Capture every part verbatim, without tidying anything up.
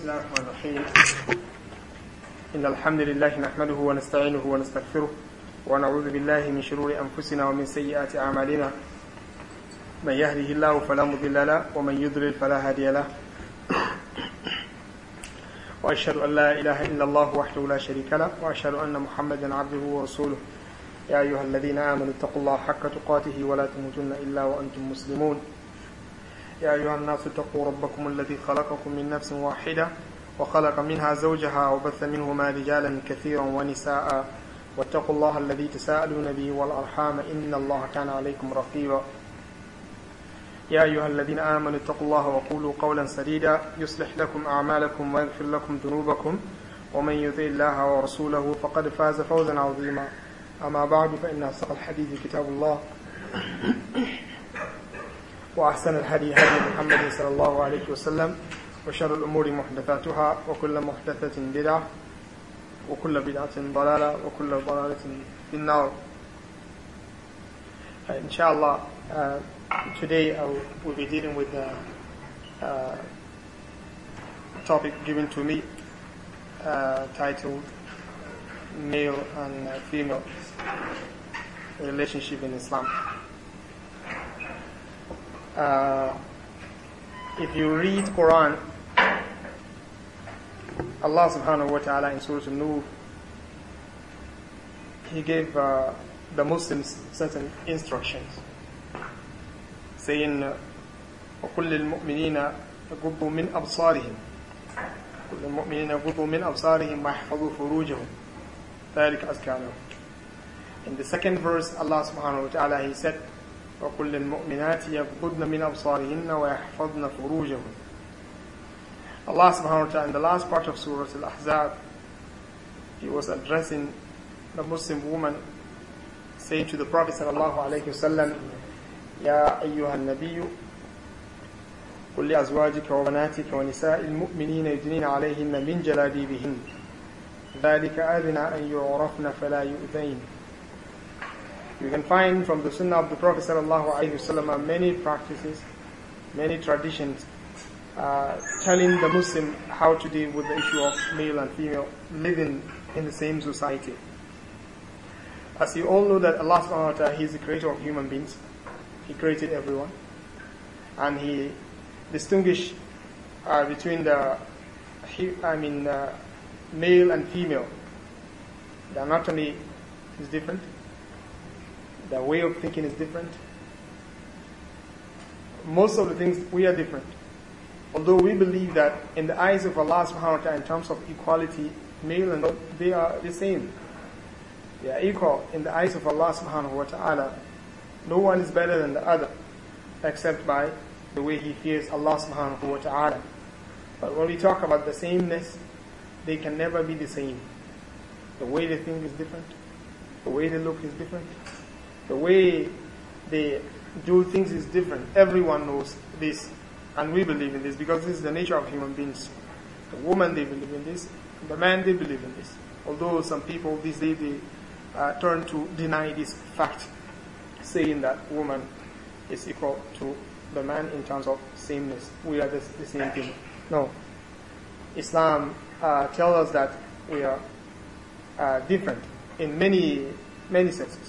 بسم الله الرحمن الرحيم. إن الحمد لله نحمده ونستعينه ونستغفره ونعوذ بالله من شرور أنفسنا ومن سيئات أعمالنا. من يهده الله فلا مضل له ومن يضلل فلا هادي له. وأشهد أن لا إله إلا الله وحده لا شريك له وأشهد أن محمدا عبده ورسوله. يا أيها الذين آمنوا اتقوا الله حق تقاته ولا تموتن إلا وأنتم مسلمون. يا أيها الناس اتقوا ربكم الذي خلقكم من نفس واحدة وخلق منها زوجها وبث منهما رجالا كثيرا ونساء واتقوا الله الذي تساءلون به والأرحام إن الله كان عليكم رقيبا. يا أيها الذين آمنوا اتقوا الله وقولوا قولا سديدا يصلح لكم أعمالكم ويغفر لكم ذنوبكم ومن يطع الله ورسوله فقد فاز فوزا عظيما. أما بعد فإن أصدق الحديث كتاب الله وأحسن الهدي هدي محمد صلى الله عليه وسلم وشر الأمور محدثاتها وكل محدثة بدعة وكل بدعة ضلالة وكل ضلالة في النار. uh, Inshallah, uh, today I will we'll be dealing with the uh, topic given to me uh, titled Male and uh, Female Relationship in Islam. Uh, if you read Quran, Allah subhanahu wa ta'ala in Surah An-Nur, He gave uh, the Muslims certain instructions, saying, وَكُلِّ الْمُؤْمِنِينَ يَغُضُّوا مِنْ أَبْصَارِهِمْ كُلِّ الْمُؤْمِنِينَ يَغُضُّوا مِنْ أَبْصَارِهِمْ وَيَحْفَظُوا فُرُوجَهُمْ ذَلِكَ أَزْكَىٰ لَهُمْ. In the second verse, Allah subhanahu wa ta'ala, He said, وَكُلِّ الْمُؤْمِنَاتِ يَغْضُضْنَ مِنْ أَبْصَارِهِنَّ وَيَحْفَظْنَ فُرُوجَهُنَّ. Allah subhanahu wa ta'ala in the last part of Surah Al-Ahzab, He was addressing the Muslim woman, saying to the Prophet sallallahu alayhi wa sallam, يَا أَيُّهَا النَّبِيُّ قُلْ لِأَزْوَاجِكَ وَبَنَاتِكَ وَنِسَاءِ الْمُؤْمِنِينَ يُدْنِينَ عَلَيْهِنَّ مِنْ جَلَابِيبِهِنَّ ذَلِكَ أَدْنَىٰ أَنْ يُعْرَفْنَ فَلَا يُؤْذَيْنَ. You can find from the Sunnah of the Prophet sallallahu alaihi wasallam many practices, many traditions uh, telling the Muslim how to deal with the issue of male and female living in the same society. As you all know that Allah subhanahu wa ta'ala, He is the creator of human beings. He created everyone. And He distinguished uh, between the, I mean, uh, male and female. The anatomy is different. The way of thinking is different. Most of the things, we are different. Although we believe that in the eyes of Allah subhanahu wa ta'ala, in terms of equality, male and female, they are the same. They are equal in the eyes of Allah subhanahu wa ta'ala. No one is better than the other, except by the way he fears Allah subhanahu wa ta'ala. But when we talk about the sameness, they can never be the same. The way they think is different. The way they look is different. The way they do things is different. Everyone knows this, and we believe in this because this is the nature of human beings. The woman, they believe in this. The man, they believe in this. Although some people these days they uh, turn to deny this fact, saying that woman is equal to the man in terms of sameness. We are the, the same thing. No. Islam uh, tells us that we are uh, different in many, many senses.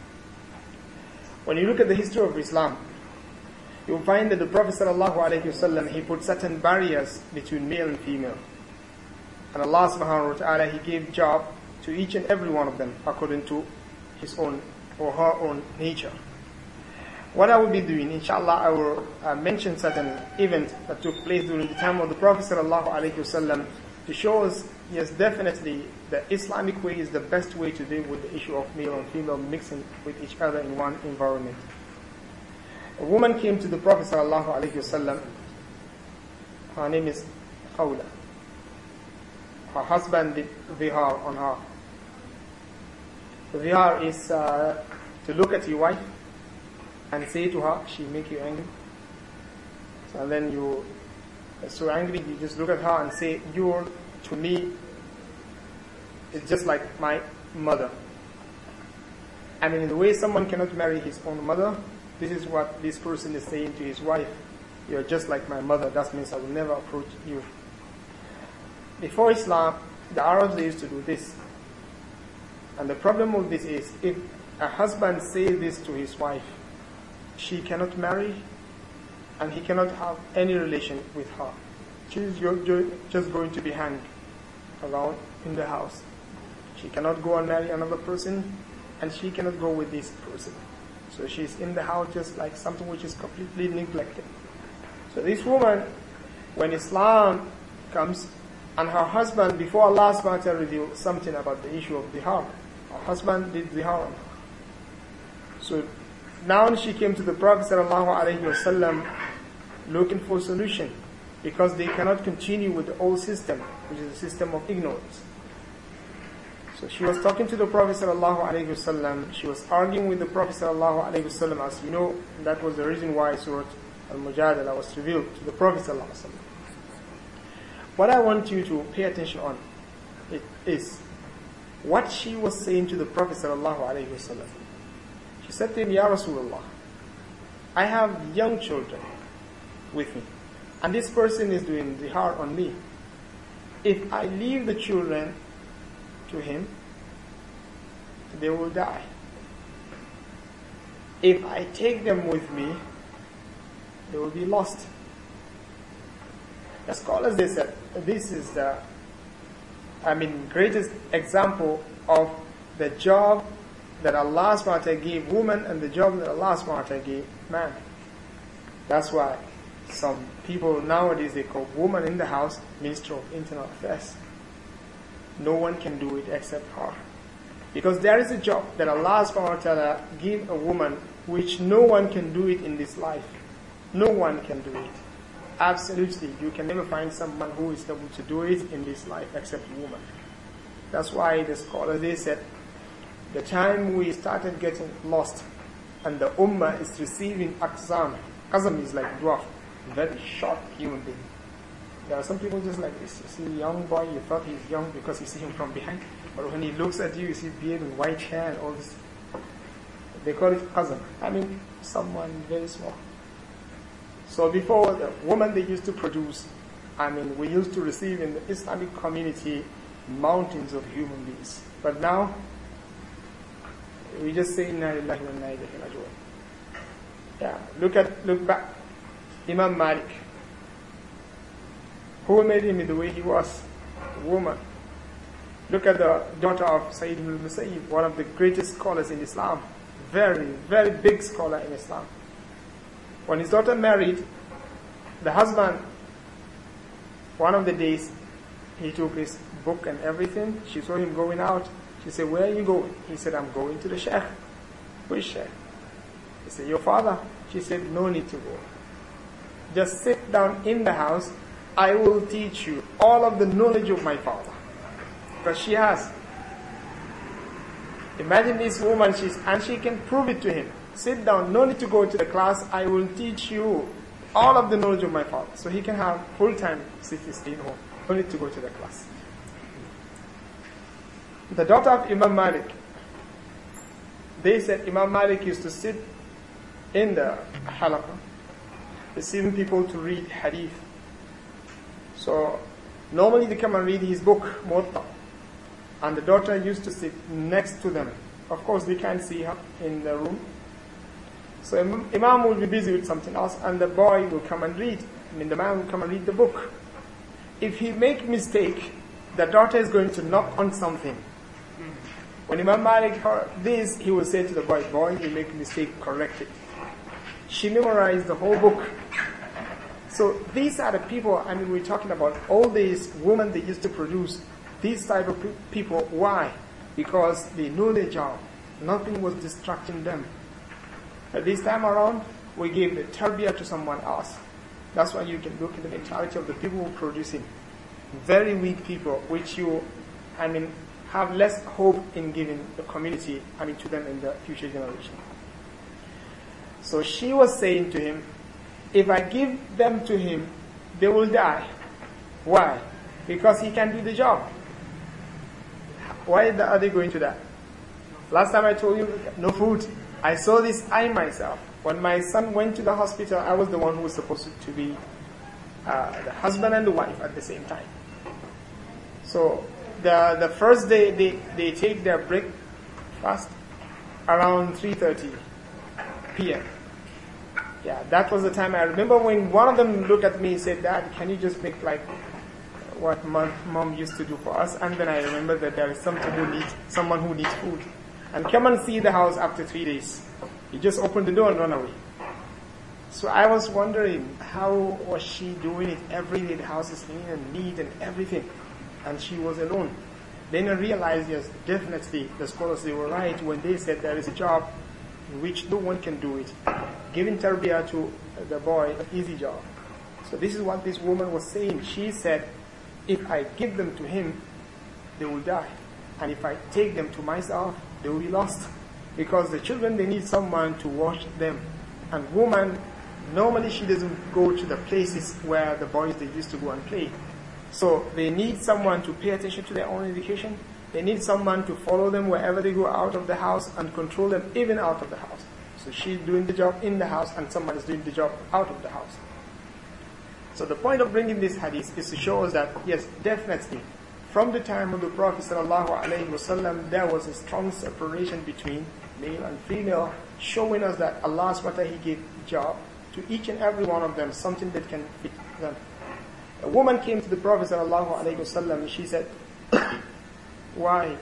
When you look at the history of Islam, you will find that the Prophet sallallahu alaihi wasallam, he put certain barriers between male and female. And Allah subhanahu wa ta'ala, He gave job to each and every one of them according to his own or her own nature. What I will be doing, inshallah, I will uh, mention certain events that took place during the time of the Prophet sallallahu alaihi wasallam to show us, yes, definitely, the Islamic way is the best way to deal with the issue of male and female mixing with each other in one environment. A woman came to the Prophet sallallahu alaihi wasallam. Her name is Khawla. Her husband did vihar on her. The vihar is uh, to look at your wife and say to her, she make you angry. So then you are so angry, you just look at her and say, you're, to me, it's just like my mother. I mean, in the way someone cannot marry his own mother, this is what this person is saying to his wife. You're just like my mother. That means I will never approach you. Before Islam, the Arabs, they used to do this. And the problem of this is, if a husband says this to his wife, she cannot marry and he cannot have any relation with her. She's just going to be hanged around in the house. She cannot go and marry another person, and she cannot go with this person. So she's in the house just like something which is completely neglected. So this woman, when Islam comes, and her husband, before Allah subhanahu wa ta'ala revealed something about the issue of zihar, her husband did zihar on her. So now she came to the Prophet sallallahu alaihi wasallam looking for a solution, because they cannot continue with the old system, which is a system of ignorance. So she was talking to the Prophet sallallahu alaihi wasallam. She was arguing with the Prophet sallallahu alaihi wasallam. As you know, that was the reason why Surah Al-Mujadala was revealed to the Prophet sallallahu alaihi wasallam. What I want you to pay attention on it is what she was saying to the Prophet sallallahu alaihi wasallam. She said to him, Ya Rasulullah, I have young children with me, and this person is doing zihar on me. If I leave the children to him, they will die. If I take them with me, they will be lost. The scholars, they said, this is the, I mean, greatest example of the job that Allah subhanahu wa ta'ala gave woman and the job that Allah subhanahu wa ta'ala gave man. That's why some people nowadays, they call woman in the house Minister of Internal Affairs. No one can do it except her. Because there is a job that Allah subhanahu wa ta'ala gave a woman which no one can do it in this life. No one can do it. Absolutely. You can never find someone who is able to do it in this life except a woman. That's why the scholars, they said, the time we started getting lost and the ummah is receiving aqzam. Aqzam is like dwarf, very short human being. There are some people just like this. You see a young boy, you thought he's young because you see him from behind. But when he looks at you, you see beard and white hair and all this. They call it qazam. I mean, someone very small. So before, the woman they used to produce, I mean, we used to receive in the Islamic community mountains of human beings. But now, we just say, Inna lillahi wa inna ilayhi raji'un. Yeah, look at, look back. Imam Malik. Who made him the way he was? A woman. Look at the daughter of Sayyid ibn al-Musayyib, one of the greatest scholars in Islam. Very, very big scholar in Islam. When his daughter married, the husband, one of the days, he took his book and everything. She saw him going out. She said, where are you going? He said, I'm going to the sheikh. Which sheikh? He said, your father. She said, no need to go. Just sit down in the house. I will teach you all of the knowledge of my father. Because she has. Imagine this woman, she's, and she can prove it to him. Sit down, no need to go to the class. I will teach you all of the knowledge of my father. So he can have full-time city stay home. No need to go to the class. The daughter of Imam Malik, they said Imam Malik used to sit in the halaqah, receiving people to read hadith. So normally they come and read his book, Muwatta. And the daughter used to sit next to them. Of course, they can't see her in the room. So Imam will be busy with something else, and the boy will come and read. I mean, the man will come and read the book. If he make mistake, the daughter is going to knock on something. When Imam Malik heard this, he will say to the boy, boy, you make a mistake, correct it. She memorized the whole book. So these are the people, I mean, we're talking about all these women they used to produce, these type of people. Why? Because they know their job. Nothing was distracting them. But this time around, we gave the tarbiyah to someone else. That's why you can look at the mentality of the people who are producing. Very weak people, which you, I mean, have less hope in giving the community, I mean, to them in the future generation. So she was saying to him, if I give them to him, they will die. Why? Because he can do the job. Why are they going to die? Last time I told you, no food. I saw this I myself. When my son went to the hospital, I was the one who was supposed to be uh, the husband and the wife at the same time. So the the first day they, they take their breakfast around three thirty p.m. Yeah, that was the time. I remember when one of them looked at me and said, "Dad, can you just make like what mom, mom used to do for us?" And then I remember that there is someone who needs someone who needs food, and come and see the house after three days. You just open the door and run away. So I was wondering, how was she doing it every day? The house is clean and neat and everything, and she was alone. Then I realized, yes, definitely the scholars, they were right when they said there is a job in which no one can do it. Giving tarbiyah to the boy, an easy job. So this is what this woman was saying. She said, if I give them to him, they will die. And if I take them to myself, they will be lost. Because the children, they need someone to watch them. And woman, normally she doesn't go to the places where the boys, they used to go and play. So they need someone to pay attention to their own education. They need someone to follow them wherever they go out of the house and control them even out of the house. So she's doing the job in the house and someone is doing the job out of the house. So the point of bringing this hadith is to show us that, yes, definitely, from the time of the Prophet ﷺ, there was a strong separation between male and female, showing us that Allah subhanahu wa ta'ala, He gave job to each and every one of them, something that can fit them. A woman came to the Prophet ﷺ and she said, why?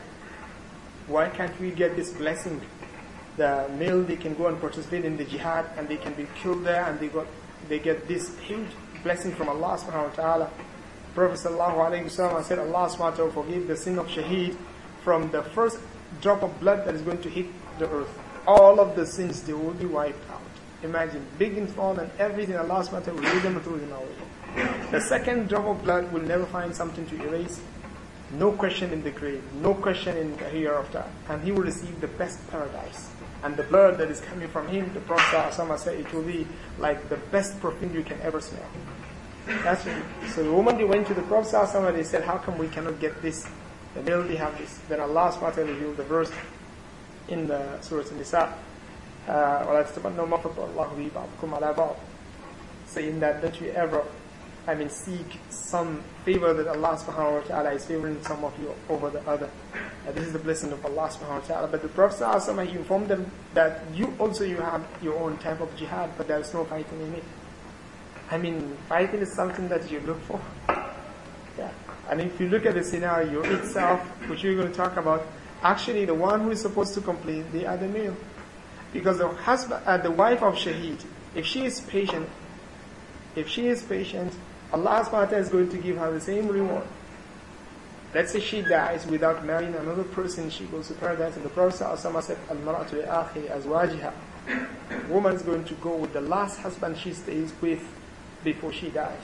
Why can't we get this blessing? The male, they can go and participate in the jihad and they can be killed there and they got they get this huge blessing from Allah subhanahu wa ta'ala. Prophet ﷺ said, Allah subhanahu wa ta'ala forgive the sin of shaheed from the first drop of blood that is going to hit the earth. All of the sins, they will be wiped out. Imagine, big and small and everything, Allah subhanahu wa ta'ala will lead them and throw them away. The second drop of blood will never find something to erase. No question in the grave, no question in the hereafter, and he will receive the best paradise. And the blood that is coming from him, the Prophet ﷺ said, it will be like the best perfume you can ever smell. That's it. So the woman, they went to the Prophet ﷺ and they said, how come we cannot get this? The male, they have this. Then Allah subhanahu wa ta'ala revealed the verse in the Surah An-Nisa, وَلَا تَتَمَنَّوْا مَا فَضَّلَ اللَّهُ بِهِ بَعْضَكُمْ عَلَى بَعْضٍ, saying that don't you ever, I mean, seek some favor that Allah subhanahu wa ta'ala is favoring some of you over the other. Uh, this is the blessing of Allah subhanahu wa ta'ala. But the Prophet ﷺ, he informed them that you also, you have your own type of jihad, but there is no fighting in it. I mean, fighting is something that you look for. Yeah. And if you look at the scenario itself, which we're going to talk about, actually the one who is supposed to complain, they are the male. Because the husband, uh, the wife of shaheed, if she is patient, if she is patient, Allah subhanahu wa ta'ala is going to give her the same reward. Let's say she dies without marrying another person, she goes to paradise, and the Prophet ﷺ said, Al-mar'atu li akhi azwajiha. Woman is going to go with the last husband she stays with before she dies.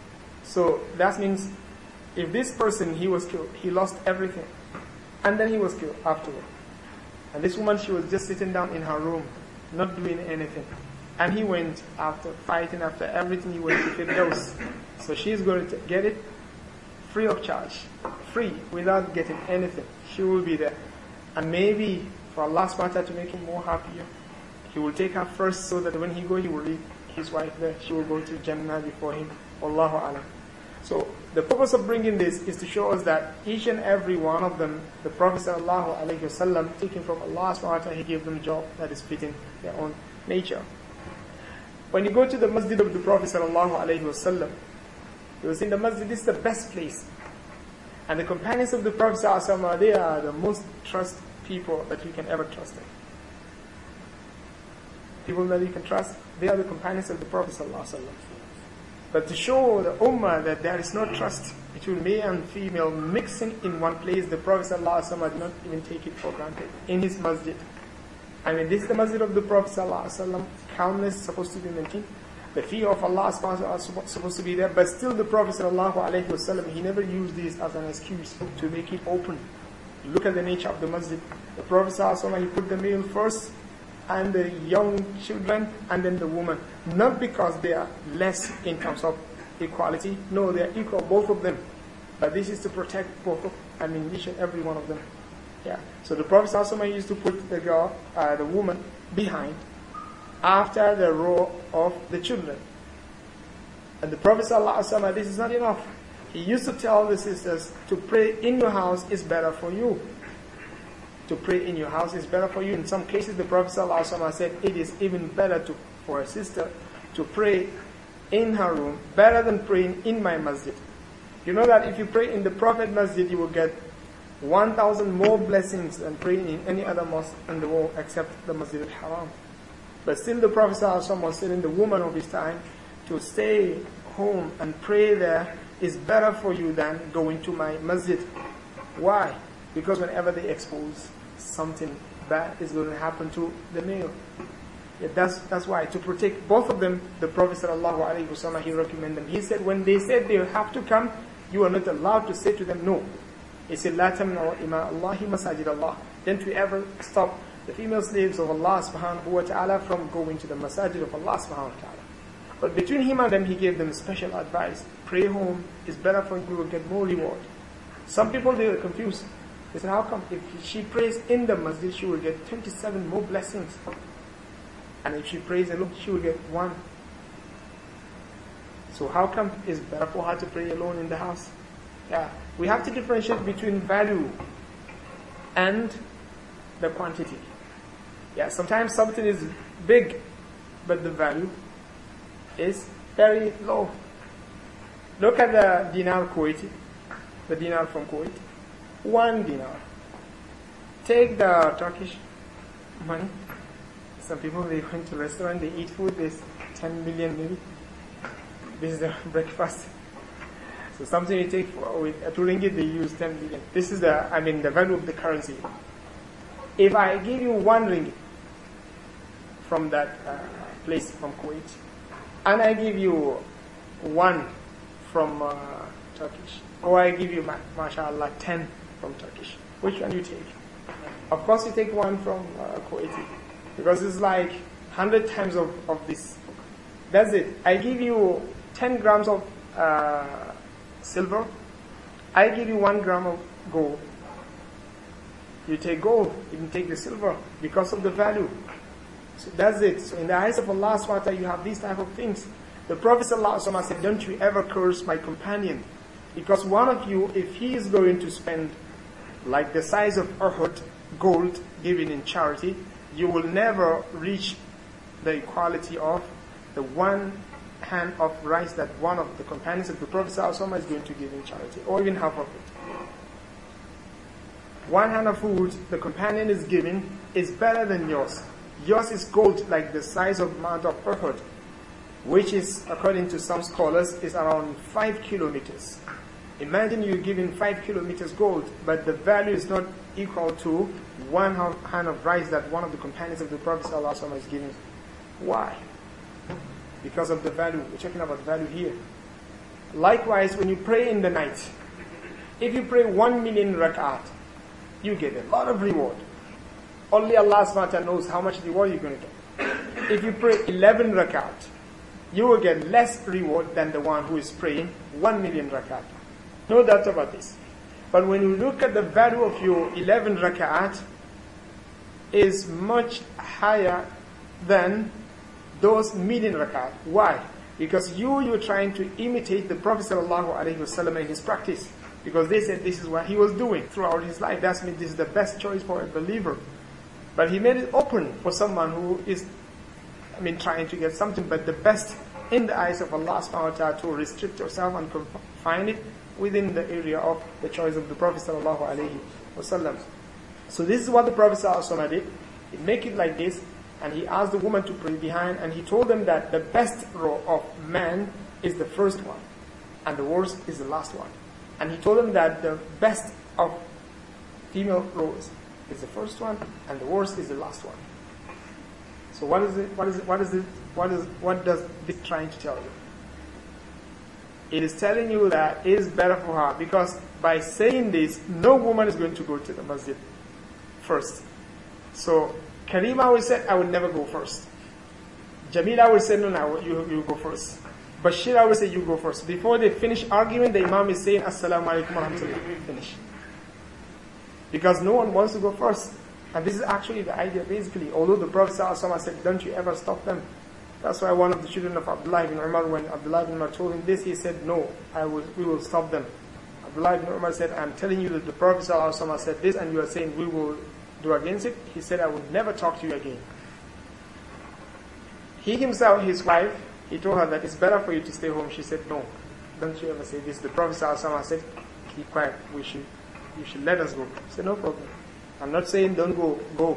So that means if this person, he was killed, he lost everything, and then he was killed afterward. And this woman, she was just sitting down in her room, not doing anything. And he went after fighting, after everything, he went to Firdaus. So she's going to get it free of charge, free, without getting anything. She will be there. And maybe for Allah subhanahu wa ta'ala to make him more happier, he will take her first so that when he goes, he will leave his wife there. She will go to Jannah before him. Wallahu alam. So the purpose of bringing this is to show us that each and every one of them, the Prophet sallallahu alaihi wasallam, taken from Allah subhanahu wa ta'ala, he gave them a job that is fitting their own nature. When you go to the masjid of the Prophet sallallahu alaihi wasallam, you will see in the masjid, this is the best place. And the companions of the Prophet sallallahu alaihi wasallam, they are the most trust people that you can ever trust in. People that you can trust, they are the companions of the Prophet sallallahu alaihi wasallam. But to show the ummah that there is no trust between male and female mixing in one place, the Prophet sallallahu alaihi wasallam did not even take it for granted in his masjid. I mean, this is the masjid of the Prophet sallallahu alaihi wasallam. Calmness is supposed to be maintained. The fear of Allah is supposed to be there. But still the Prophet sallallahu alaihi wasallam, he never used this as an excuse to make it open. Look at the nature of the masjid. The Prophet sallallahu alaihi wasallam, he put the male first, and the young children, and then the woman. Not because they are less in terms of equality. No, they are equal, both of them. But this is to protect both of, I mean, each and every one of them. Yeah. So the Prophet ﷺ used to put the girl, uh, the woman, behind, after the row of the children. And the Prophet ﷺ, this is not enough. he used to tell the sisters to pray in your house is better for you. To pray in your house is better for you. In some cases, the Prophet ﷺ said it is even better to, for a sister to pray in her room, better than praying in my masjid. You know that if you pray in the Prophet masjid, you will get one thousand more blessings than praying in any other mosque in the world except the Masjid al-Haram. But still the Prophet ﷺ was telling the woman of his time to stay home and pray there is better for you than going to my masjid. Why? Because whenever they expose something bad is going to happen to the male. Yeah, that's that's why, to protect both of them, the Prophet ﷺ, he recommended them. He said when they said they have to come, you are not allowed to say to them no. He said, لا تمنعوا إماء الله مساجد الله. Don't you ever stop the female slaves of Allah subhanahu wa ta'ala from going to the masajid of Allah subhanahu wa ta'ala. But between him and them, he gave them special advice. Pray home is better for you, you will get more reward. Some people, they were confused. They said, how come? If she prays in the masjid, she will get twenty-seven more blessings. And if she prays alone, she will get one. So how come it's better for her to pray alone in the house? Yeah, we have to differentiate between value and the quantity. Yeah, sometimes something is big, but the value is very low. Look at the dinar Kuwaiti, the dinar from Kuwait. One dinar. Take the Turkish money. Some people, they went to a restaurant, they eat food, there's ten million maybe. This is the breakfast. So something you take for, with a two ringgit, they use ten million. This is the, I mean, the value of the currency. If I give you one ringgit from that uh, place from Kuwait, and I give you one from uh, Turkish, or I give you, mashallah, ten from Turkish, which one do you take? Of course you take one from uh, Kuwaiti, because it's like one hundred times of, of this. That's it. I give you ten grams of uh, silver, I give you one gram of gold. You take gold, you can take the silver because of the value. So that's it. So in the eyes of Allah subhanahu wa ta'ala, you have these type of things. The Prophet ﷺ said, don't you ever curse my companion, because one of you, if he is going to spend like the size of Uhud gold given in charity, you will never reach the equality of the one hand of rice that one of the companions of the Prophet ﷺ is going to give in charity, or even half of it. One hand of food the companion is giving is better than yours. Yours is gold like the size of Mount of Uhud, which is, according to some scholars, is around five kilometers. Imagine you giving five kilometers gold, but the value is not equal to one hand of rice that one of the companions of the Prophet ﷺ is giving. Why? Because of the value. We're talking about value here. Likewise, when you pray in the night, if you pray one million rak'at, you get a lot of reward. Only Allah subhanahu wa ta'ala knows how much reward you're going to get. If you pray eleven rak'at, you will get less reward than the one who is praying one million rak'at. No doubt about this. But when you look at the value of your eleven rak'at, is much higher than those million rak'at. Why? Because you, you're trying to imitate the Prophet sallallahu alaihi wasallam in his practice. Because they said this is what he was doing throughout his life. That's means this is the best choice for a believer. But he made it open for someone who is, I mean, trying to get something, but the best in the eyes of Allah subhanahu wa ta'ala, to restrict yourself and confine it within the area of the choice of the Prophet sallallahu alaihi wasallam. So this is what the Prophet sallallahu alaihi wasallam did. He make it like this, and he asked the woman to pray behind, and he told them that the best row of man is the first one, and the worst is the last one. And he told them that the best of female rows is the first one, and the worst is the last one. So what is it? What is it? What is it? What is? What does this trying to tell you? It is telling you that it is better for her, because by saying this, no woman is going to go to the masjid first. So Karima will say, I will never go first. Jamila will say, no, no, you, you go first. Bashira will say, you go first. Before they finish arguing, the Imam is saying, Assalamu alaikum wa rahmatullah. Finish. Because no one wants to go first. And this is actually the idea, basically. Although the Prophet ﷺ said, don't you ever stop them. That's why one of the children of Abdullah ibn Umar, when Abdullah ibn Umar told him this, he said, no, I will, we will stop them. Abdullah ibn Umar said, I'm telling you that the Prophet ﷺ said this and you are saying we will do against it. He said, I will never talk to you again. He himself, his wife, he told her that it's better for you to stay home. She said, no, don't you ever say this. The Prophet ﷺ said, keep quiet, we should, you should let us go. He said, no problem. I'm not saying don't go, go.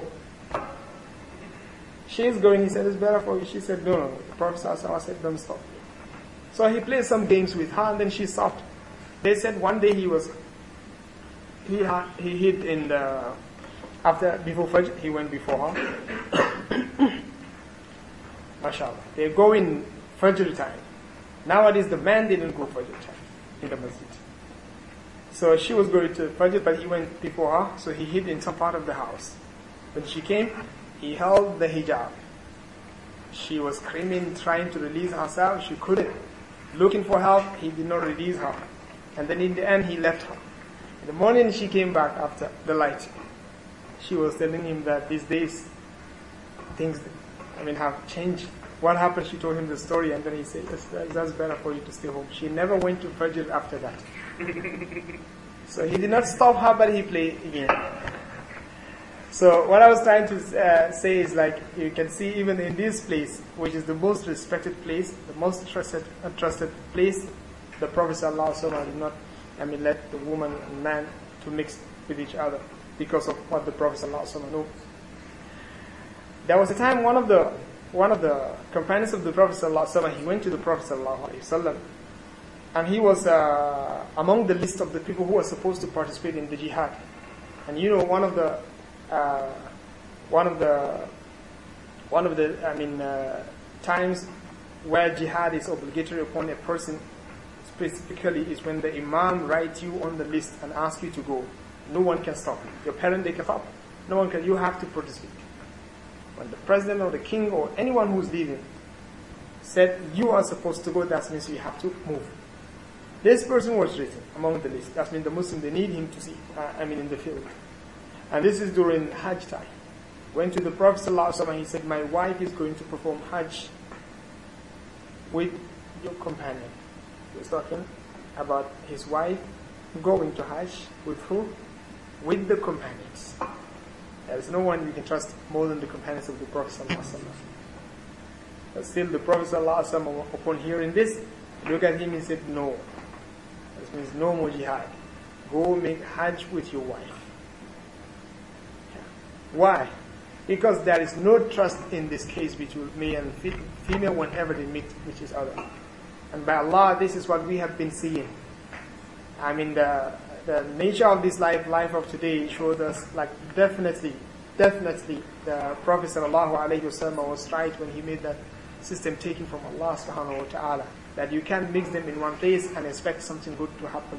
She's going, he said, it's better for you. She said, no, no, no. The Prophet ﷺ said, don't stop. So he played some games with her and then she stopped. They said one day he was, he had, he hid in the, after, before Fajr, he went before her. MashaAllah. They go in Fajr time. Nowadays the man didn't go Fajr time in the masjid. So she was going to Fajr, but he went before her, so he hid in some part of the house. When she came, he held the hijab. She was screaming, trying to release herself. She couldn't. Looking for help, he did not release her. And then in the end, he left her. In the morning, she came back after the light. She was telling him that these days, things, I mean, have changed. What happened? She told him the story, and then he said, that's, that's better for you to stay home. She never went to Fajr after that. So he did not stop her, but he played again. So what I was trying to uh, say is, like, you can see even in this place, which is the most respected place, the most trusted, uh, trusted place, the Prophet ﷺ did not, I mean, let the woman and man to mix with each other because of what the Prophet ﷺ knew. There was a time one of the one of the companions of the Prophet ﷺ, he went to the Prophet ﷺ, and he was uh, among the list of the people who were supposed to participate in the jihad. And you know, one of the uh, one of the one of the I mean uh, times where jihad is obligatory upon a person specifically is when the imam writes you on the list and asks you to go. No one can stop you. Your parent, they can stop. No one can. You have to participate. When the president or the king or anyone who's leaving said you are supposed to go, that means you have to move. This person was written among the list. That means the Muslim, they need him to see. Uh, I mean, in the field. And this is during Hajj time. Went to the Prophet ﷺ, he said, my wife is going to perform Hajj with your companion. He was talking about his wife going to Hajj with who? With the companions. There is no one you can trust more than the companions of the Prophet ﷺ. But still the Prophet ﷺ, upon hearing this, look at him and said, no. This means no more jihad. Go make Hajj with your wife. Why? Because there is no trust in this case between male and female whenever they meet each other. And by Allah, this is what we have been seeing. I mean, the, the nature of this life, life of today, showed us, like, definitely, definitely, the Prophet ﷺ was right when he made that system taken from Allah subhanahu wa ta'ala, that you can't mix them in one place and expect something good to happen.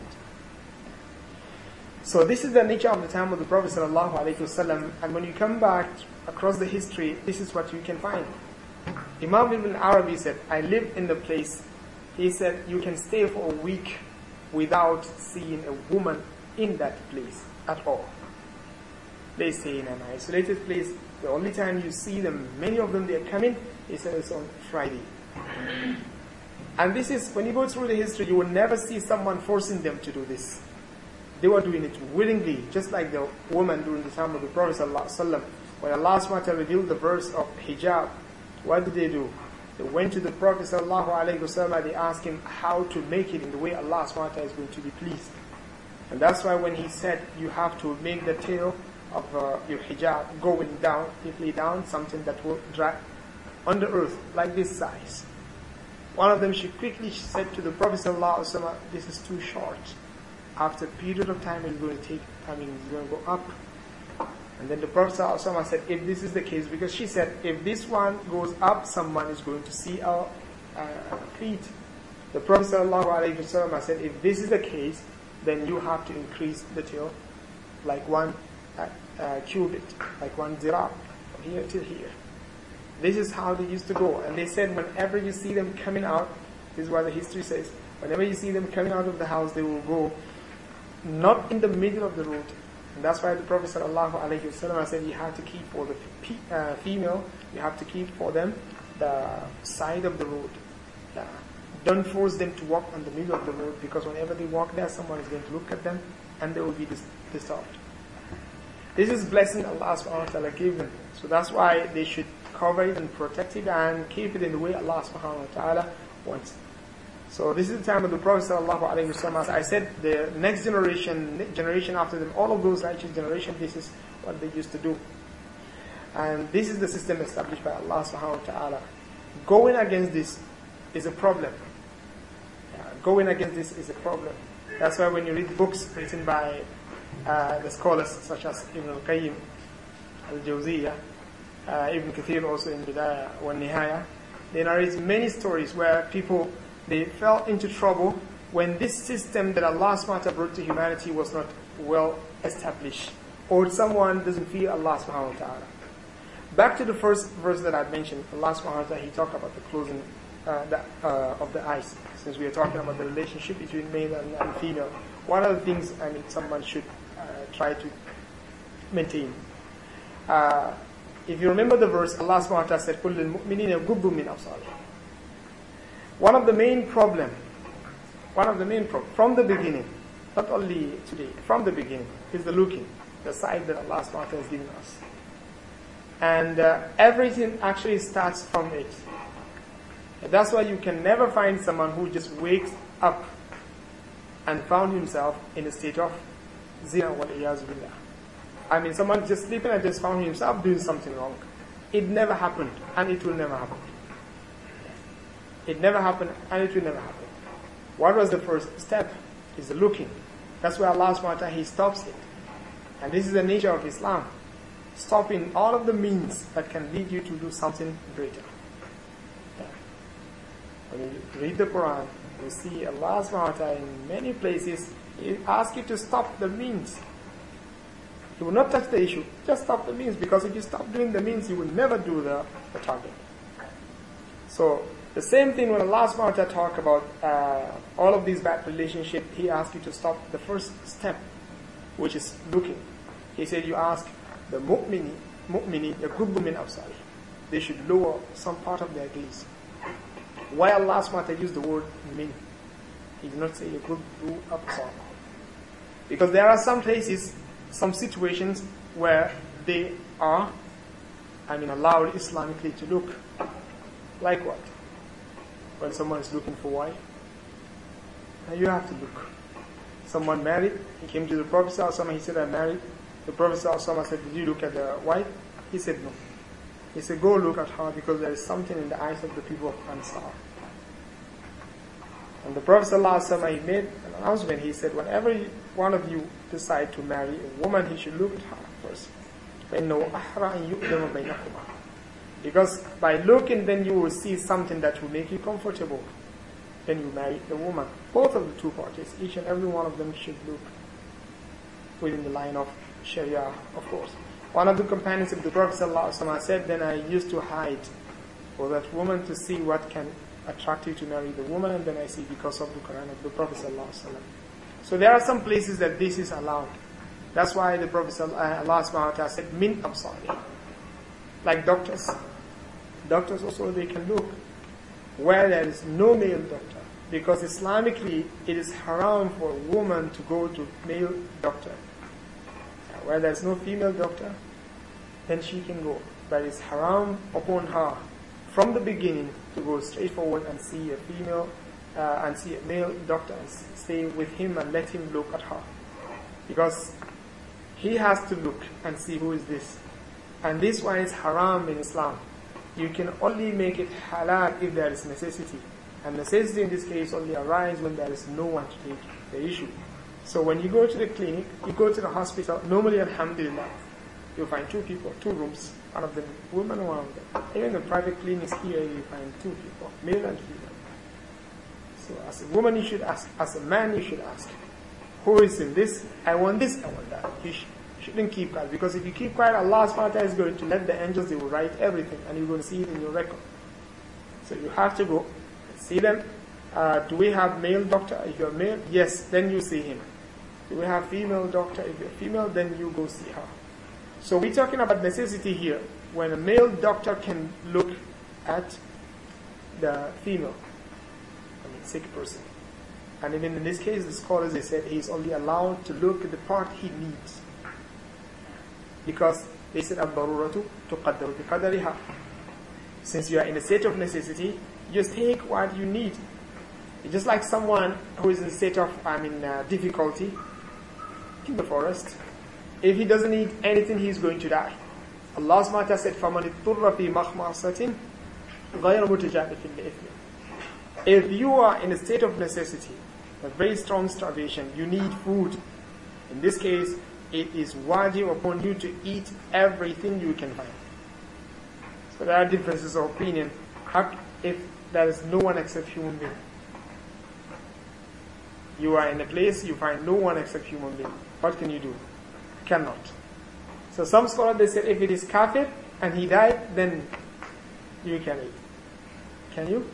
So this is the nature of the time of the Prophet ﷺ, and when you come back across the history, this is what you can find. Imam Ibn Arabi said, I lived in the place, he said, you can stay for a week without seeing a woman in that place at all. They stay in an isolated place. The only time you see them, many of them, they are coming, he said it's on Friday. And this is, when you go through the history, you will never see someone forcing them to do this. They were doing it willingly, just like the woman during the time of the Prophet ﷺ. When Allah subhanahu wa ta'ala revealed the verse of hijab, what did they do? They went to the Prophet ﷺ, they asked him how to make it in the way Allah subhanahu wa ta'ala is going to be pleased. And that's why when he said, you have to make the tail of uh, your hijab going down, deeply down, something that will drag on the earth, like this size. One of them, she quickly said to the Prophet ﷺ, this is too short. After a period of time, it's going to take, I mean, it's going to go up. And then the Prophet ﷺ said, if this is the case, because she said, if this one goes up, someone is going to see our uh, feet. The Prophet ﷺ said, if this is the case, then you have to increase the tail like one uh, uh, cubit, like one zirah, from here till here. This is how they used to go. And they said, whenever you see them coming out, this is what the history says, whenever you see them coming out of the house, they will go not in the middle of the road. And that's why the Prophet ﷺ said, you have to keep for the uh, female, you have to keep for them the side of the road. Yeah. Don't force them to walk on the middle of the road, because whenever they walk there, someone is going to look at them and they will be dis- disturbed. This is blessing Allah subhanahu wa ta'ala gave them. So that's why they should cover it and protect it and keep it in the way Allah subhanahu wa ta'ala wants. So this is the time of the Prophet sallallahu alaihi wasallam. As I said, the next generation, generation after them, all of those righteous generations, this is what they used to do. And this is the system established by Allah subhanahu wa ta'ala. Going against this is a problem. Yeah, going against this is a problem. That's why when you read books written by uh, the scholars such as Ibn al-Qayyim, al-Jawziyah, uh, Ibn Kathir also in Bidayah wa Nihaya, they narrate many stories where people, they fell into trouble when this system that Allah subhanahu wa ta'ala brought to humanity was not well established, or someone doesn't fear Allah subhanahu wa ta'ala. Back to the first verse that I mentioned, Allah subhanahu wa ta'ala, He talked about the closing uh, the, uh, of the eyes. Since we are talking about the relationship between male and, and female, what are the things I mean someone should uh, try to maintain? Uh, if you remember the verse, Allah subhanahu wa ta'ala said, قُلْ لِلْمُؤْمِنِينَ يَغُضُّوا مِنْ أَبْصَارِهِمْ. One of the main problem, one of the main problem, from the beginning, not only today, from the beginning, is the looking, the sight that Allah subhanahu wa ta'ala has given us. And uh, everything actually starts from it. And that's why you can never find someone who just wakes up and found himself in a state of zina wal iyaz billah. I mean, someone just sleeping and just found himself doing something wrong. It never happened, and it will never happen. It never happened, and it will never happen. What was the first step? Is the looking. That's why Allah subhanahu wa ta'ala, He stops it. And this is the nature of Islam. Stopping all of the means that can lead you to do something greater. Yeah. When you read the Quran, you see Allah subhanahu wa ta'ala in many places, He asks you to stop the means. He will not touch the issue, just stop the means, because if you stop doing the means, you will never do the, the target. So, the same thing when Allah subhanahu wa ta'ala talk about uh, all of these bad relationships, He asks you to stop the first step, which is looking. He said you ask the mu'mini, mu'mini, yagubbu min absari. They should lower some part of their gaze. Why Allah subhanahu wa ta'ala used the word min? He did not say yagubbu absari. Because there are some places, some situations where they are, I mean, allowed Islamically to look. Like what? When someone is looking for wife, now you have to look. Someone married, he came to the Prophet sallallahu alaihi wasallam, he said, I'm married. The Prophet sallallahu alaihi wasallam said, did you look at the wife? He said, no. He said, go look at her, because there is something in the eyes of the people of Ansar. And the Prophet sallallahu alaihi wasallam, he made an announcement. He said, whenever one of you decide to marry a woman, he should look at her first. فَإِنَّهُ أَحْرَى أَن يُؤْلَمَ بَيْنَكُمَا. Because by looking, then you will see something that will make you comfortable. Then you marry the woman. Both of the two parties, each and every one of them should look within the line of Sharia, of course. One of the companions of the Prophet ﷺ said, then I used to hide for that woman to see what can attract you to marry the woman, and then I see because of the Quran of the Prophet ﷺ. So there are some places that this is allowed. That's why the Prophet ﷺ said, min absari. Like doctors. Doctors also, they can look where there is no male doctor. Because Islamically, it is haram for a woman to go to male doctor. Where there is no female doctor, then she can go. But it's haram upon her from the beginning to go straight forward and see a female, uh, and see a male doctor and stay with him and let him look at her. Because he has to look and see who is this. And this one is haram in Islam. You can only make it halal if there is necessity. And necessity in this case only arises when there is no one to take the issue. So when you go to the clinic, you go to the hospital, normally, alhamdulillah, you'll find two people, two rooms, one of them women, one of them. Even the private clinics here, you find two people, male and female. So as a woman, you should ask. As a man, you should ask. Who is in this? I want this, I want that. You sh- shouldn't keep quiet. Because if you keep quiet, Allah subhanahu wa ta'ala is going to let the angels, they will write everything, and you're going to see it in your record. So you have to go, see them. Uh, do we have male doctor? If you're male, yes, then you see him. Do we have female doctor? If you're female, then you go see her. So we're talking about necessity here. When a male doctor can look at the female, I mean sick person. And even in this case, the scholars, they said he is only allowed to look at the part he needs. Because they said, الضرورة تقدر بقدرها. Since you are in a state of necessity, just take what you need. It's just like someone who is in a state of, I mean, uh, difficulty in the forest. If he doesn't eat anything, he is going to die. Allah subhanahu wa ta'ala said, فَمَنِ اضْطُرَّ فِي مَخْمَصَةٍ غَيْرَ مُتَجَانِفٍ لِإِثْمٍ. If you are in a state of necessity, a very strong starvation, you need food. In this case, it is wajib upon you to eat everything you can find. So there are differences of opinion. How, if there is no one except human being, you are in a place, you find no one except human being. What can you do? Cannot. So some scholars, they said if it is kafir and he died, then you can eat. Can you?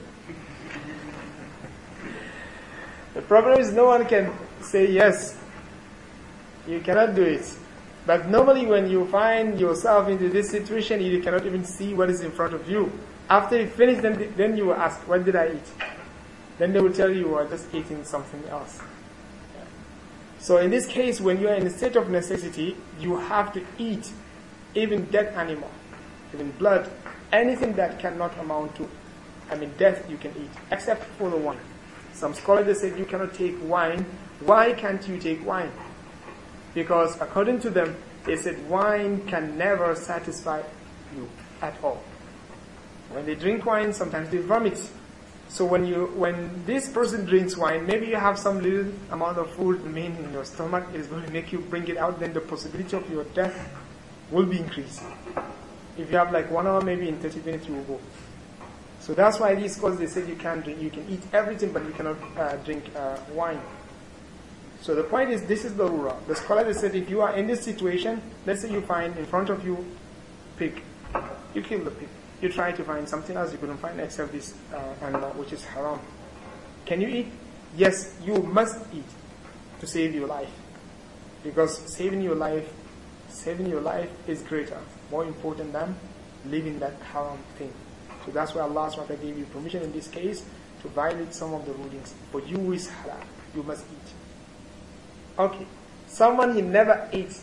The problem is no one can say yes. You cannot do it. But normally when you find yourself into this situation, you cannot even see what is in front of you. After you finish, then, then you will ask, what did I eat? Then they will tell you you are just eating something else. Yeah. So in this case, when you are in a state of necessity, you have to eat even dead animal, even blood, anything that cannot amount to, I mean, death you can eat, except for the wine. Some scholars, they said you cannot take wine. Why can't you take wine? Because according to them, they said wine can never satisfy you at all. When they drink wine, sometimes they vomit. So when you, when this person drinks wine, maybe you have some little amount of food remaining in your stomach. It is going to make you bring it out. Then the possibility of your death will be increased. If you have like one hour, maybe in thirty minutes you will go. So that's why these scholars, they said you can drink, you can eat everything, but you cannot uh, drink uh, wine. So the point is, this is the rura. The scholar, they said if you are in this situation, let's say you find in front of you pig, you kill the pig. You try to find something else you couldn't find except this uh, animal, which is haram. Can you eat? Yes, you must eat to save your life. Because saving your life, saving your life is greater, more important than living that haram thing. So that's why Allah subhanahu wa ta'ala gave you permission in this case to violate some of the rulings. But you is halal, you must eat. Okay, someone he never ate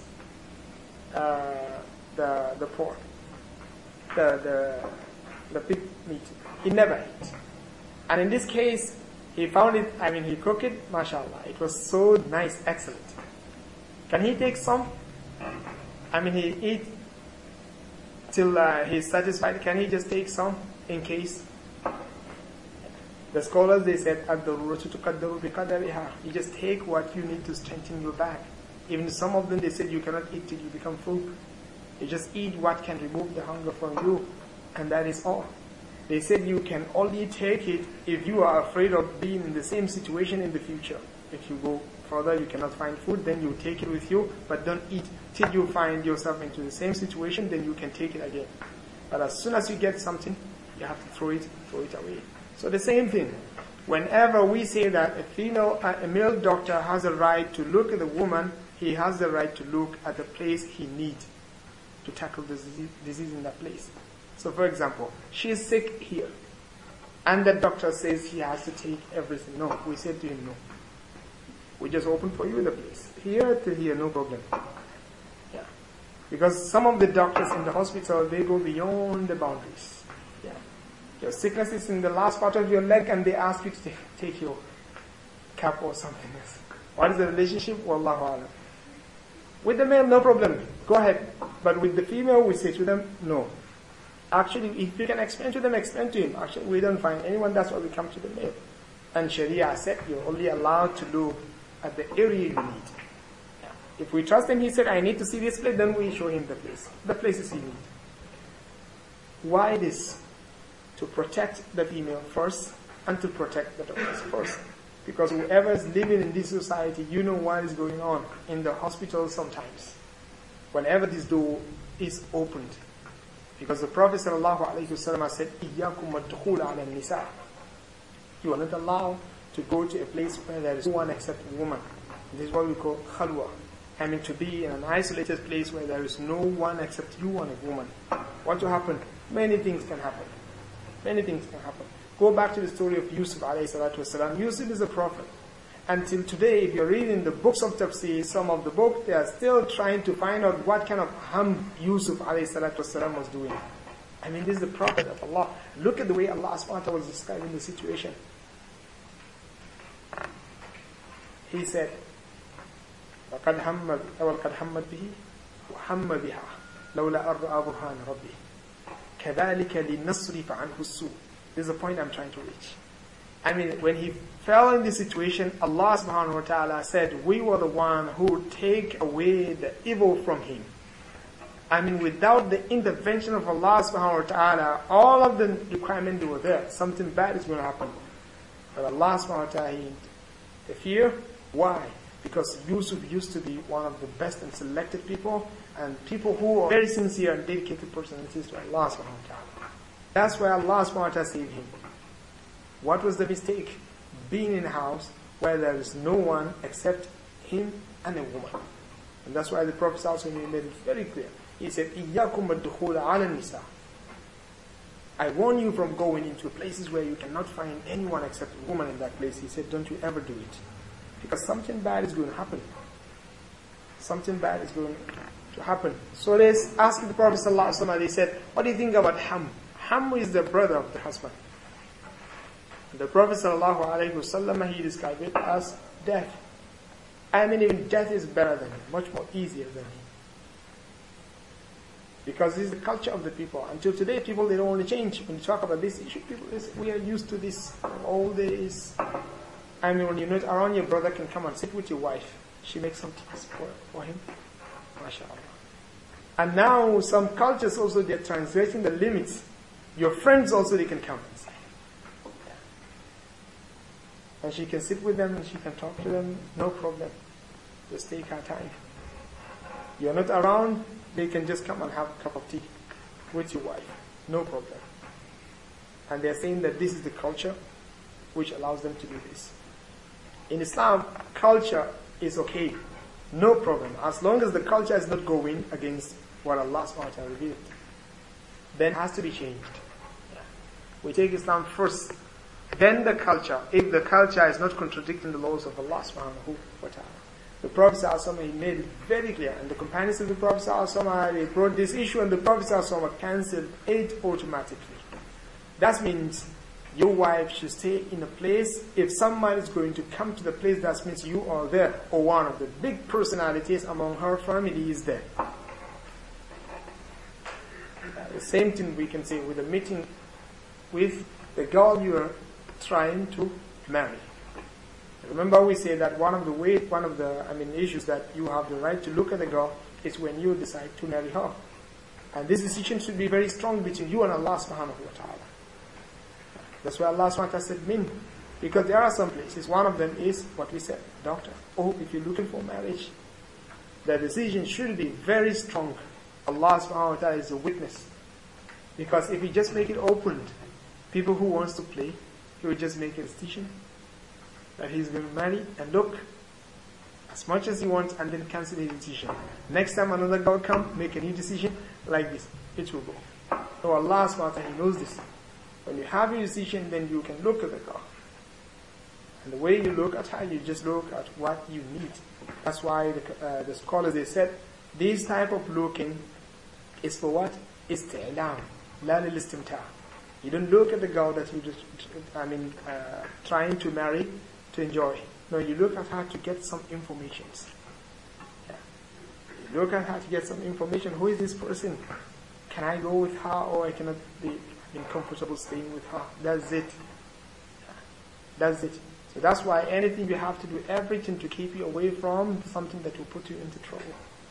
uh, the the pork, the the the pig meat. He never ate, and in this case, he found it. I mean, he cooked it. Mashallah, it was so nice, excellent. Can he take some? I mean, he eat till uh, he's satisfied. Can he just take some in case? The scholars, they said, "Ad-daruratu tuqaddaru biqadariha." You just take what you need to strengthen your back. Even some of them, they said you cannot eat till you become full. You just eat what can remove the hunger from you, and that is all. They said you can only take it if you are afraid of being in the same situation in the future. If you go further, you cannot find food, then you take it with you, but don't eat till you find yourself into the same situation, then you can take it again. But as soon as you get something, you have to throw it, throw it away. So the same thing. Whenever we say that a female, a male doctor has a right to look at the woman, he has the right to look at the place he needs to tackle the disease, disease in that place. So for example, she is sick here, and the doctor says he has to take everything. No, we said to him, no. We just open for you the place. Here to here, no problem. Yeah. Because some of the doctors in the hospital, they go beyond the boundaries. Yeah. Your sickness is in the last part of your leg and they ask you to take, take your cap or something else. What is the relationship? Wallahu alam. With the male, no problem. Go ahead. But with the female, we say to them, no. Actually, if you can explain to them, explain to him. Actually, we don't find anyone, that's why we come to the male. And Sharia said you're only allowed to look at the area you need. Yeah. If we trust him, he said, I need to see this place, then we show him the place. The places he needs. Why this? To protect the female first and to protect the doctors first. Because whoever is living in this society, you know what is going on in the hospital sometimes. Whenever this door is opened. Because the Prophet ﷺ said, إِيَّاكُمْ وَالدُّخُولَ عَلَى النِّسَاءِ. You are not allowed to go to a place where there is no one except a woman. This is what we call khalwa. I mean to be in an isolated place where there is no one except you and a woman. What will happen? Many things can happen. Many things can happen. Go back to the story of Yusuf alayhi salatu wasalam. Yusuf is a prophet. Until today, if you're reading the books of tafsir, some of the books, they are still trying to find out what kind of harm Yusuf alayhi salatu wasalam was doing. I mean, this is the prophet of Allah. Look at the way Allah subhanahu wa ta'ala was describing the situation. He said, وَقَدْ حَمَّدْ وَلْقَدْ حَمَّدْ بِهِ وَحَمَّ بِهَا لَوْلَا أَرْأَى بُرْهَانَ رَبِّهِ كَذَلِكَ لِنَصْرِفَ عَنْهُ السُّوءَ. This is the point I'm trying to reach. I mean, when he fell in this situation, Allah subhanahu wa ta'ala said, we were the one who would take away the evil from him. I mean, without the intervention of Allah subhanahu wa ta'ala, all of the requirements were there. Something bad is going to happen. But Allah subhanahu wa ta'ala interfered. Why? Because Yusuf used to be one of the best and selected people, and people who are very sincere and dedicated personalities to Allah subhanahu wa ta'ala. That's why Allah subhanahu wa ta'ala saved him. What was the mistake? Being in a house where there is no one except him and a woman. And that's why the Prophet also made it very clear. He said, إِيَّاكُمْ وَالدُّخُولَ عَلَى النِّسَاءِ. I warn you from going into places where you cannot find anyone except a woman in that place. He said, don't you ever do it. Because something bad is going to happen. Something bad is going to happen. So they asked the Prophet ﷺ, they said, what do you think about Ham? Ham is the brother of the husband. The Prophet ﷺ, he described it as death. I mean, even death is better than him, much more easier than him. Because this is the culture of the people. Until today, people, they don't want to change. When you talk about this issue, people, we are used to this all days. I mean, when you're not around, your brother can come and sit with your wife. She makes some teas for, for him. MashaAllah. And now, some cultures also, they're transgressing the limits. Your friends also, they can come and say. And she can sit with them and she can talk to them, no problem. Just take her time. You're not around, they can just come and have a cup of tea with your wife. No problem. And they're saying that this is the culture which allows them to do this. In Islam, culture is okay. No problem. As long as the culture is not going against what Allah subhanahu wa ta'ala revealed. Then it has to be changed. We take Islam first. Then the culture, if the culture is not contradicting the laws of Allah subhanahu wa ta'ala. The Prophet ﷺ, he made it very clear, and the companions of the Prophet ﷺ, they brought this issue and the Prophet ﷺ cancelled it automatically. That means your wife should stay in a place. If someone is going to come to the place, that means you are there, or one of the big personalities among her family is there. The same thing we can say with a meeting with the girl you are trying to marry. Remember, we say that one of the way, one of the, I mean, issues that you have the right to look at the girl is when you decide to marry her. And this decision should be very strong between you and Allah subhanahu wa ta'ala. That's why Allah subhanahu wa ta'ala said min. Because there are some places, one of them is what we said, doctor. Oh, if you're looking for marriage, the decision should be very strong. Allah subhanahu wa ta'ala is a witness. Because if you just make it open, people who wants to play, he will just make a decision that he's going to marry and look as much as he wants and then cancel his decision. Next time another girl come, make a new decision like this. It will go. So Allah subhanahu wa ta'ala, he knows this. When you have your decision, then you can look at the girl. And the way you look at her, you just look at what you need. That's why the, uh, the scholars, they said, this type of looking is for what? Isti'lam. La lil istimta'. You don't look at the girl that you just, I mean, uh, trying to marry to enjoy. No, you look at her to get some information. Yeah. You look at her to get some information. Who is this person? Can I go with her, or I cannot be comfortable staying with her? That's it. Yeah. That's it. So that's why anything you have to do, everything to keep you away from something that will put you into trouble.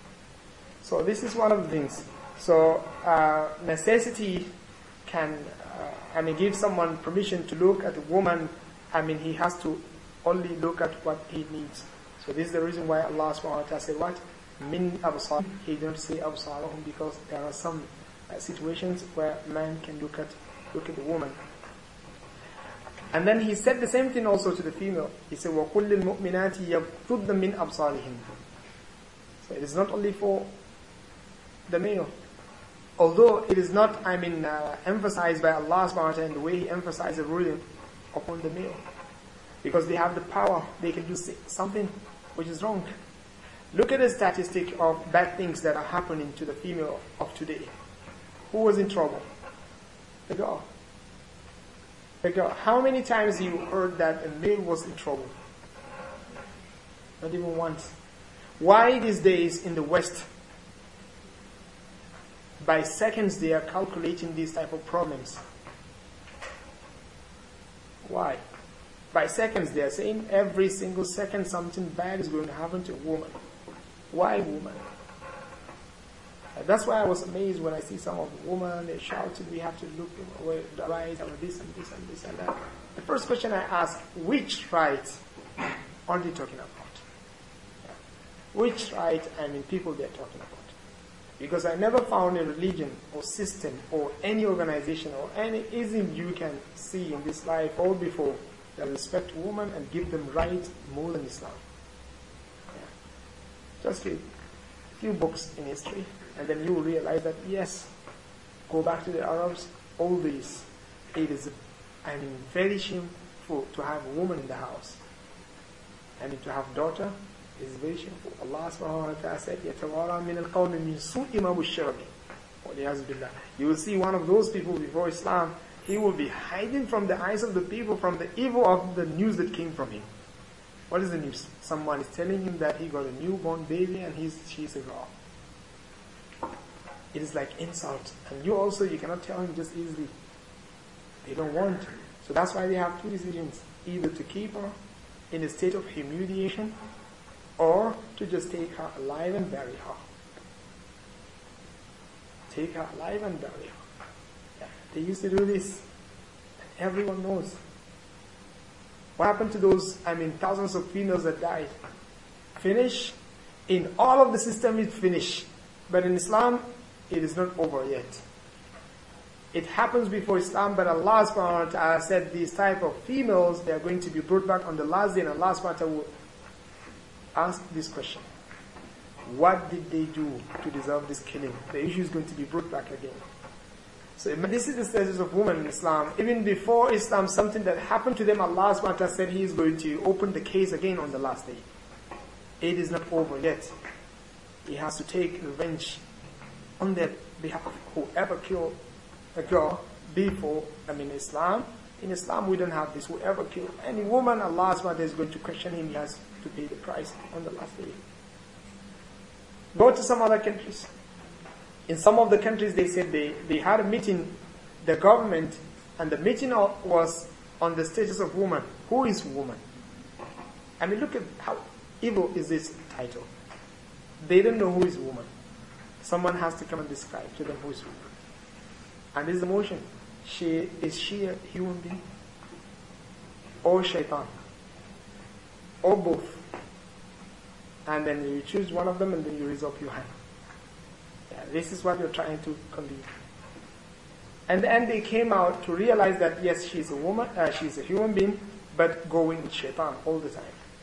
So this is one of the things. So uh, necessity can, uh, I mean, give someone permission to look at a woman. I mean, he has to only look at what he needs. So this is the reason why Allah subhanahu wa ta'ala said what? Min absar. He didn't say absarahum because there are some uh, situations where man can look at look at the woman. And then he said the same thing also to the female. He said, وَقُلِّ الْمُؤْمِنَاتِ يَغْضُضْنَ مِنْ أَبْصَارِهِنْ. So it is not only for the male. although it is not, I mean, uh, emphasized by Allah subhanahu wa ta'ala in the way He emphasized the ruling upon the male. Because they have the power, they can do something which is wrong. Look at the statistic of bad things that are happening to the female of today. Who was in trouble? The girl. The girl. How many times you heard that a male was in trouble? Not even once. Why these days in the West, by seconds they are calculating these type of problems? Why? By seconds they are saying every single second something bad is going to happen to a woman. Why woman? And that's why I was amazed when I see some of the women, they shouting, we have to look away the right, or this and this and this and that. The first question I ask, which right are they talking about? Which right, I mean, people they're talking about. Because I never found a religion or system or any organization or any ism you can see in this life or before that respect women and give them right more than Islam. Yeah. Just read a few books in history and then you will realize that yes, go back to the Arabs, all these, it is, I mean, very shameful to have a woman in the house. I mean, to have a daughter, is very shameful. Allah subhanahu wa ta'ala said, يَتَوَارَى مِنَ الْقَوْمِ مِنْ سُوءِ مَا بُشِّرَ بِهِ. You will see one of those people before Islam, he will be hiding from the eyes of the people from the evil of the news that came from him. What is the news? Someone is telling him that he got a newborn baby and he's, she's a girl. It is like insult. And you also, you cannot tell him just easily. They don't want to. So that's why they have two decisions. Either to keep her in a state of humiliation or to just take her alive and bury her. Take her alive and bury her. Yeah, they used to do this. And everyone knows. What happened to those, I mean, thousands of females that died? Finish. In all of the system, it's finished. But in Islam, it is not over yet. It happens before Islam, but Allah subhanahu wa ta'ala said these type of females, they are going to be brought back on the last day, and Allah subhanahu wa ta'ala will ask this question. What did they do to deserve this killing? The issue is going to be brought back again. So this is the status of women in Islam. Even before Islam, something that happened to them, Allah subhanahu wa ta'ala said He is going to open the case again on the last day. It is not over yet. He has to take revenge on their behalf. Whoever killed a girl before, I mean Islam, in Islam we don't have this. Whoever killed any woman, Allah subhanahu wa ta'ala is going to question him. He has to pay the price on the last day. Go to some other countries. In some of the countries they said they, they had a meeting, the government, and the meeting was on the status of woman. Who is woman? I mean, look at how evil is this title. They don't know who is woman. Someone has to come and describe to them who is woman. And this is the motion. She, is she a human being? Or shaitan? Or both? And then you choose one of them and then you raise up your hand. Yeah, this is what you're trying to convey. And then they came out to realize that yes, she's a woman, uh, she's a human being, but going with shaitan all the time.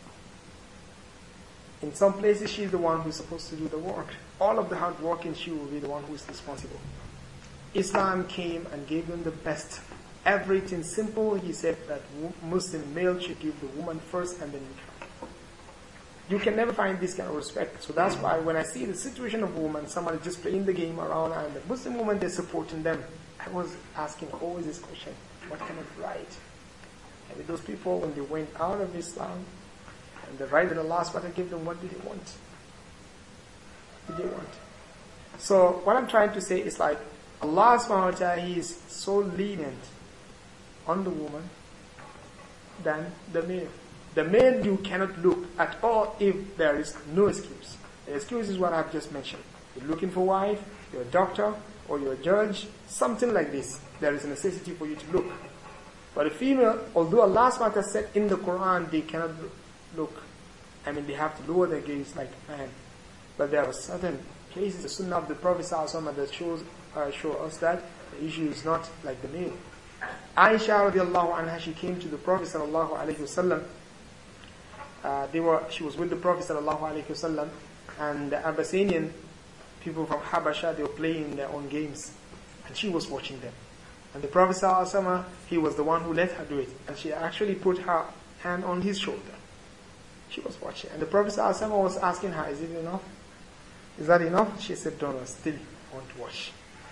In some places, she's the one who's supposed to do the work. All of the hard work, and she will be the one who is responsible. Islam came and gave them the best. Everything simple. He said that Muslim male should give the woman first and then you can. You can never find this kind of respect. So that's why when I see the situation of women, someone is just playing the game around and the Muslim woman, they're supporting them. I was asking always this question, what kind of right? And with those people, when they went out of Islam, and the right that Allah subhanahu wa ta'ala gave them, what did they want? What did they want? So what I'm trying to say is like, Allah subhanahu wa ta'ala, He is so lenient on the woman than the male. The male you cannot look at all if there is no excuse. The excuse is what I've just mentioned. You're looking for a wife, you're a doctor, or you're a judge, something like this. There is a necessity for you to look. But a female, although Allah subhanahu wa ta'ala said in the Quran they cannot look, I mean they have to lower their gaze like man. But there are certain cases, the Sunnah of the Prophet ﷺ that shows uh, show us that the issue is not like the male. Aisha radiallahu anha, she came to the Prophet sallallahu alaihi wasallam. Uh, they were, she was with the Prophet sallallahu alaihi wasallam, and the Abyssinian people from Habasha, they were playing their own games, and she was watching them. And the Prophet ﷺ, he was the one who let her do it, and she actually put her hand on his shoulder. She was watching, and the Prophet ﷺ was asking her, is it enough? Is that enough? She said, no, no, still I want to watch.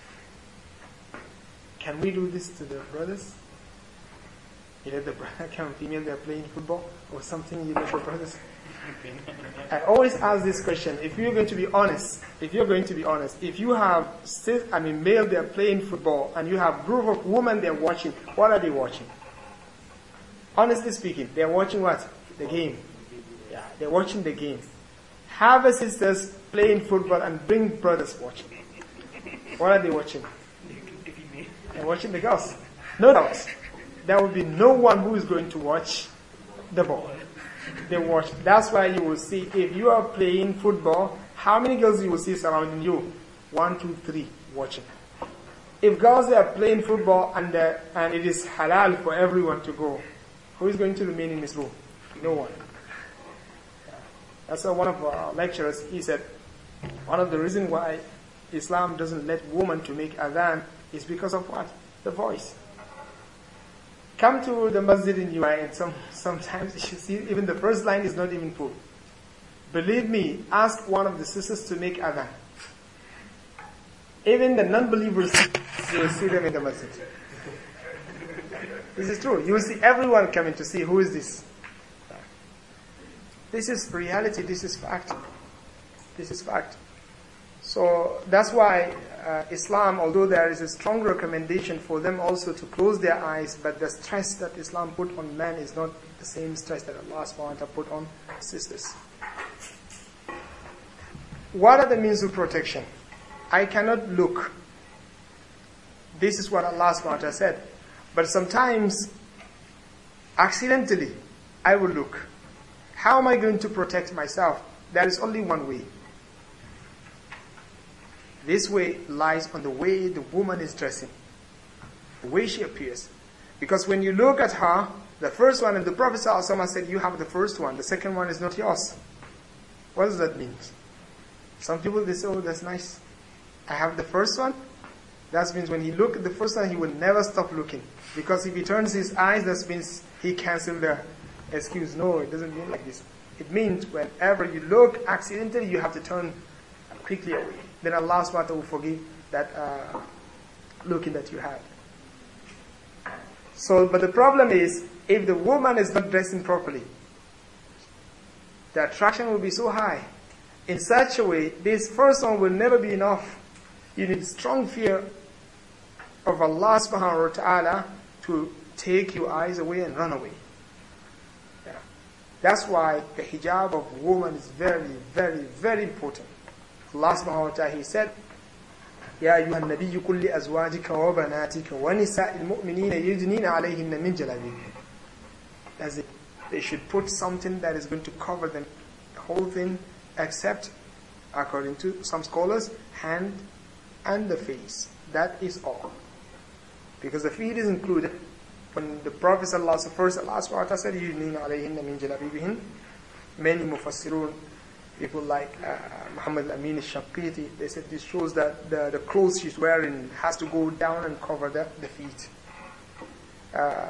Can we do this to the brothers? You let the brother come, female, they're playing football or something, you let the brothers. I always ask this question, if you're going to be honest, if you're going to be honest, if you have, sis, I mean, male, they're playing football, and you have group of women, they're watching, what are they watching? Honestly speaking, they're watching what? The game. Yeah, they're watching the game. Have a sisters playing football and bring brothers watching. What are they watching? They're watching the girls. No doubt. There will be no one who is going to watch the ball. They watch. That's why you will see, if you are playing football, how many girls you will see surrounding you? One, two, three, watching. If girls are playing football and uh, and it is halal for everyone to go, who is going to remain in this room? No one. That's why one of our lecturers, he said, one of the reasons why Islam doesn't let women to make adhan is because of what? The voice. Come to the masjid in U A E and some, sometimes you see even the first line is not even full. Believe me, ask one of the sisters to make adhan. Even the non-believers, you will see them in the masjid. This is true. You will see everyone coming to see who is this. This is reality, this is fact. This is fact. So that's why uh, Islam, although there is a strong recommendation for them also to close their eyes, but the stress that Islam put on men is not the same stress that Allah subhanahu wa ta'ala put on sisters. What are the means of protection? I cannot look. This is what Allah subhanahu wa ta'ala said. But sometimes, accidentally, I will look. How am I going to protect myself? There is only one way. This way lies on the way the woman is dressing, the way she appears. Because when you look at her, the first one, and the Prophet ﷺ said, you have the first one, the second one is not yours. What does that mean? Some people, they say, oh, that's nice. I have the first one. That means when he look at the first one, he will never stop looking. Because if he turns his eyes, that means he cancels the excuse. No, it doesn't mean like this. It means whenever you look accidentally, you have to turn quickly away. Then Allah subhanahu wa ta'ala will forgive that uh, looking that you had. So, but the problem is, if the woman is not dressing properly, the attraction will be so high. In such a way, this first one will never be enough. You need strong fear of Allah subhanahu wa ta'ala to take your eyes away and run away. Yeah. That's why the hijab of woman is very, very, very important. Allah subhanahu wa ta'ala, He said, يا أيها النبي قل لأزواجك وبناتك ونساء المؤمنين يدنين عليهن من جلابيبهن. That's it. They should put something that is going to cover them, the whole thing, except, according to some scholars, hand and the face. That is all. Because the feet is included. When the Prophet ﷺ, first Allah subhanahu wa ta'ala said, يدنين عليهن من جلابيبهن, many mufassirun, people like uh, Muhammad Amin al-Shanqiti, they said this shows that the, the clothes she's wearing has to go down and cover the, the feet. Uh,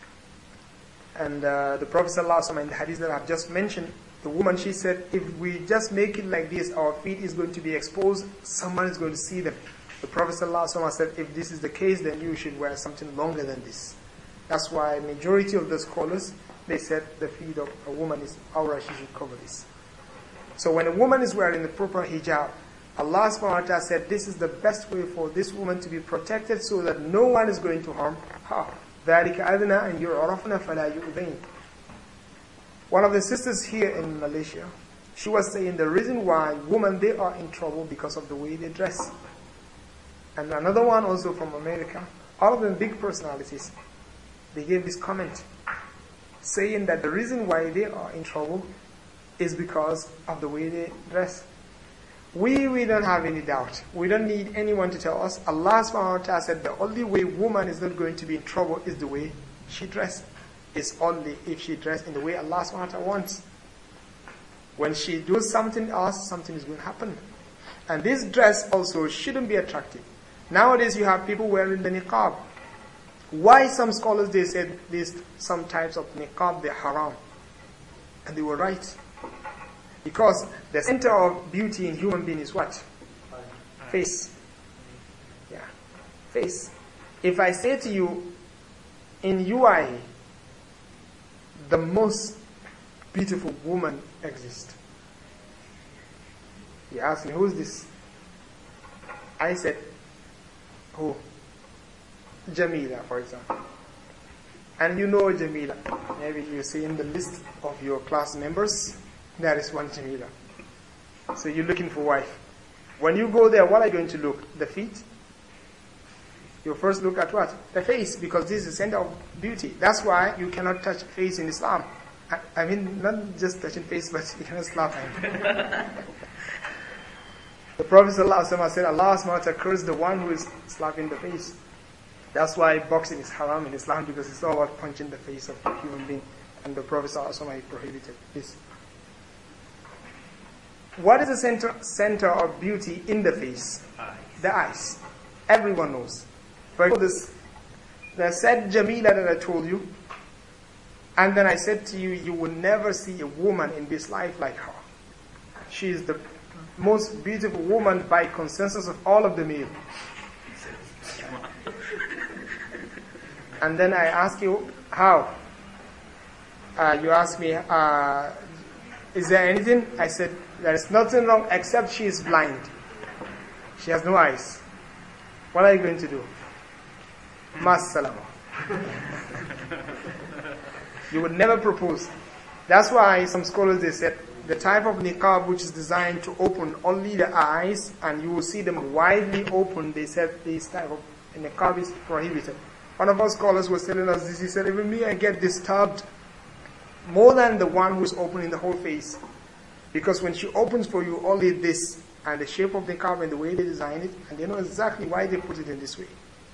and uh, the Prophet ﷺ, in the hadith that I've just mentioned, the woman, she said, if we just make it like this, our feet is going to be exposed, someone is going to see them. The Prophet ﷺ said, if this is the case, then you should wear something longer than this. That's why majority of the scholars, they said the feet of a woman is awra, she should cover this. So when a woman is wearing the proper hijab, Allah subhanahu wa ta'ala said this is the best way for this woman to be protected so that no one is going to harm her. ذَلِكَ أَذْنَا أَنْ يُعْرَفْنَا فَلَا يُؤْذَيْنَ. One of the sisters here in Malaysia, she was saying the reason why women, they are in trouble because of the way they dress. And another one also from America, all of them big personalities, they gave this comment saying that the reason why they are in trouble is because of the way they dress. We, we don't have any doubt. We don't need anyone to tell us. Allah subhanahu wa ta'ala said the only way woman is not going to be in trouble is the way she dressed. It's only if she dressed in the way Allah subhanahu wa ta'ala wants. When she does something else, something is going to happen. And this dress also shouldn't be attractive. Nowadays you have people wearing the niqab. Why some scholars, they said these some types of niqab, they're haram. And they were right. Because the center of beauty in human being is what? Face. Yeah. Face. If I say to you, in U I A, the most beautiful woman exists. You ask me, who is this? I said, who? Jamila, for example. And you know Jamila. Maybe you see in the list of your class members, there is one Jamila. So you're looking for wife. When you go there, what are you going to look? The feet? You first look at what? The face, because this is the center of beauty. That's why you cannot touch face in Islam. I, I mean, not just touching face, but you cannot slap him. The Prophet ﷺ said, Allah subhanahu wa ta'ala cursed the one who is slapping the face. That's why boxing is haram in Islam, because it's all about punching the face of a human being. And the Prophet ﷺ prohibited this. What is the center, center of beauty in the face? Eyes. The eyes. Everyone knows. But this, the said Jamila that I told you, and then I said to you, you will never see a woman in this life like her. She is the most beautiful woman by consensus of all of the male. And then I ask you, how? Uh, you ask me, uh, is there anything? I said, there is nothing wrong except she is blind. She has no eyes. What are you going to do? Mas salama. You would never propose. That's why some scholars, they said, the type of niqab which is designed to open only the eyes, and you will see them widely open, they said this type of niqab is prohibited. One of our scholars was telling us this. He said, even me, I get disturbed more than the one who is opening the whole face. Because when she opens for you only this, and the shape of the niqab and the way they design it, and they know exactly why they put it in this way.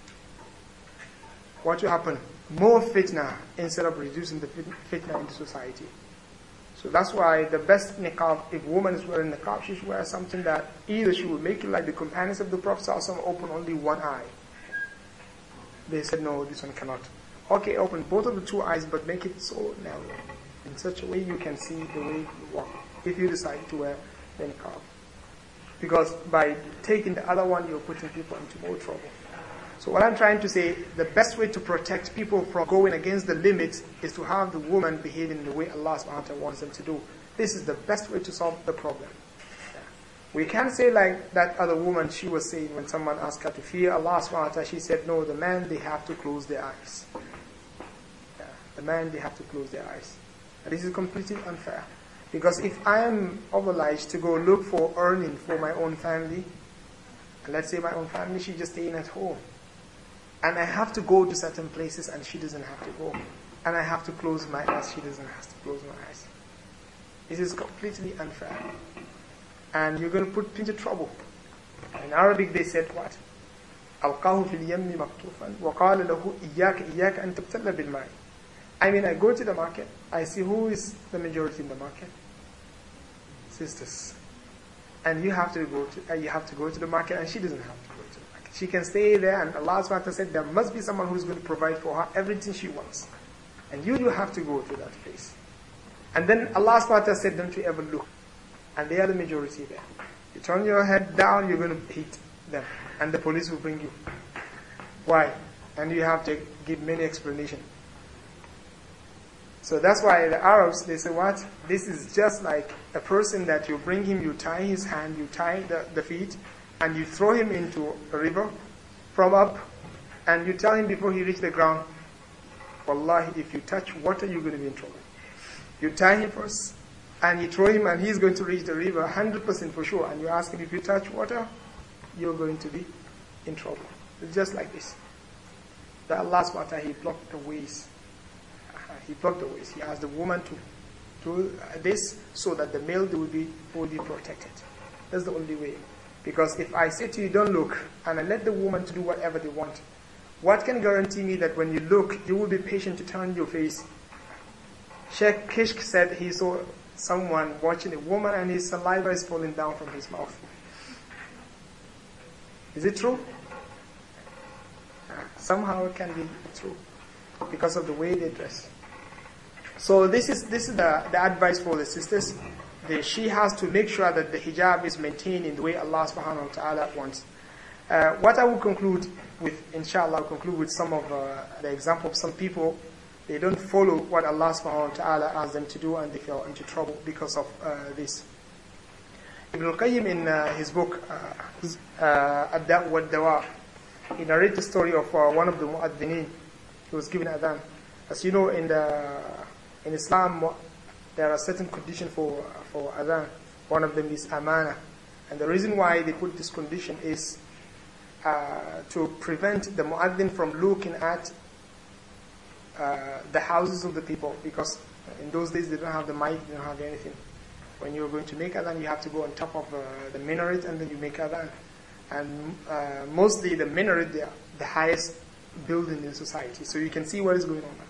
What will happen? More fitna instead of reducing the fitna into society. So that's why the best niqab, if a woman is wearing niqab, she should wear something that either she will make it like the companions of the Prophet ﷺ, open only one eye. They said, no, this one cannot. Okay, open both of the two eyes, but make it so narrow. In such a way you can see the way you walk, if you decide to wear the niqab. Because by taking the other one, you're putting people into more trouble. So what I'm trying to say, the best way to protect people from going against the limits is to have the woman behaving in the way Allah subhanahu wa ta'ala wants them to do. This is the best way to solve the problem. Yeah. We can't say like that other woman, she was saying when someone asked her to fear Allah subhanahu wa ta'ala, she said, no, the man, they have to close their eyes. Yeah. The man, they have to close their eyes. And this is completely unfair. Because if I am obliged to go look for earning for my own family, and let's say my own family, she's just staying at home. And I have to go to certain places and she doesn't have to go. And I have to close my eyes, she doesn't have to close my eyes. This is completely unfair. And you're going to put into trouble. In Arabic they said what? ألقاه في اليم مكتوفا وقال له إياك إياك أن تبتل بالماء. I mean, I go to the market, I see who is the majority in the market. Sisters. And you have to go to, uh, you have to go to the market, and she doesn't have to go to the market. She can stay there, and Allah subhanahu wa ta'ala said there must be someone who's going to provide for her everything she wants. And you do have to go to that place. And then Allah subhanahu wa ta'ala said, don't you ever look. And they are the majority there. You turn your head down, you're going to hit them. And the police will bring you. Why? And you have to give many explanations. So that's why the Arabs, they say what? This is just like a person that you bring him, you tie his hand, you tie the, the feet, and you throw him into a river from up, and you tell him before he reaches the ground, Wallahi, if you touch water, you're going to be in trouble. You tie him first, and you throw him, and he's going to reach the river one hundred percent for sure, and you ask him, if you touch water, you're going to be in trouble. It's just like this. The Allah subhanahu wa ta'ala, He blocked the ways. He blocked the ways. He asked the woman to do this so that the male will be fully protected. That's the only way. Because if I say to you, don't look, and I let the woman to do whatever they want, what can guarantee me that when you look, you will be patient to turn your face? Sheikh Kishk said he saw someone watching a woman and his saliva is falling down from his mouth. Is it true? Somehow it can be true because of the way they dress. So this is this is the, the advice for the sisters. The, she has to make sure that the hijab is maintained in the way Allah subhanahu wa ta'ala wants. Uh, what I will conclude with, inshallah, I'll conclude with some of uh, the example of some people. They don't follow what Allah subhanahu wa ta'ala asks them to do, and they fell into trouble because of uh, this. Ibn al-Qayyim in uh, his book, uh, uh, Ad-Da' wa Ad-Dawa, he narrates the story of uh, one of the mu'adhdhineen who was given adhan. As you know, in the in Islam, there are certain conditions for for adhan. One of them is amana, and the reason why they put this condition is uh, to prevent the mu'adhdhin from looking at uh, the houses of the people, because in those days they don't have the mic, they don't have anything. When you're going to make adhan, you have to go on top of uh, the minaret and then you make adhan. And uh, mostly the minaret, the, the highest building in society, so you can see what is going on.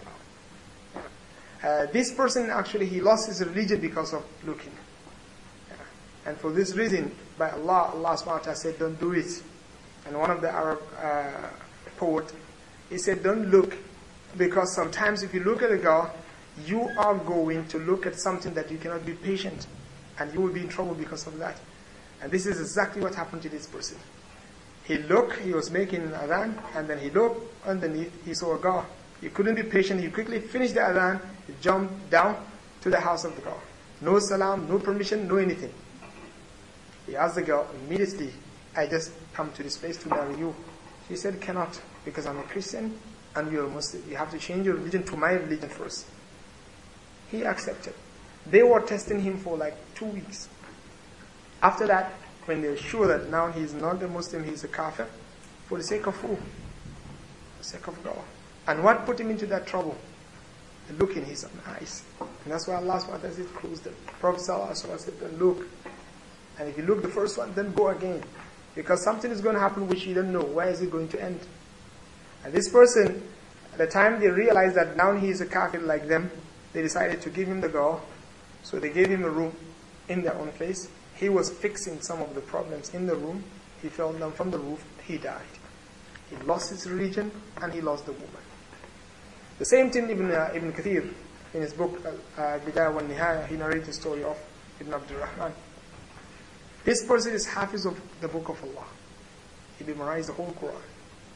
Uh, this person actually, he lost his religion because of looking. Yeah. And for this reason, by Allah, Allah subhanahu wa ta'ala said, don't do it. And one of the Arab uh, poet, he said, don't look, because sometimes if you look at a girl, you are going to look at something that you cannot be patient, and you will be in trouble because of that. And this is exactly what happened to this person. He looked, he was making adhan, and then he looked underneath, he saw a girl. He couldn't be patient, he quickly finished the adhan, he jumped down to the house of the girl. No salam, no permission, no anything. He asked the girl, immediately, I just come to this place to marry you. She said, cannot, because I'm a Christian and you're a Muslim. You have to change your religion to my religion first. He accepted. They were testing him for like two weeks. After that, when they're sure that now he's not a Muslim, he's a kafir, for the sake of who? For the sake of God. And what put him into that trouble? The look in his own eyes. And that's why Allah subhanahu wa ta'ala said, close them. Prophet sallallahu alaihi wasallam said, don't look. And if you look the first one, then go again. Because something is going to happen which you don't know. Where is it going to end? And this person, at the time they realized that now he is a kafir like them, they decided to give him the girl. So they gave him a room in their own place. He was fixing some of the problems in the room. He fell down from the roof. He died. He lost his religion and he lost the woman. The same thing Ibn, uh, Ibn Kathir, in his book, Al-Bidayah wa Nihaya, he narrates the story of Ibn Abdul Rahman. This person is Hafiz of the book of Allah. He memorized the whole Quran.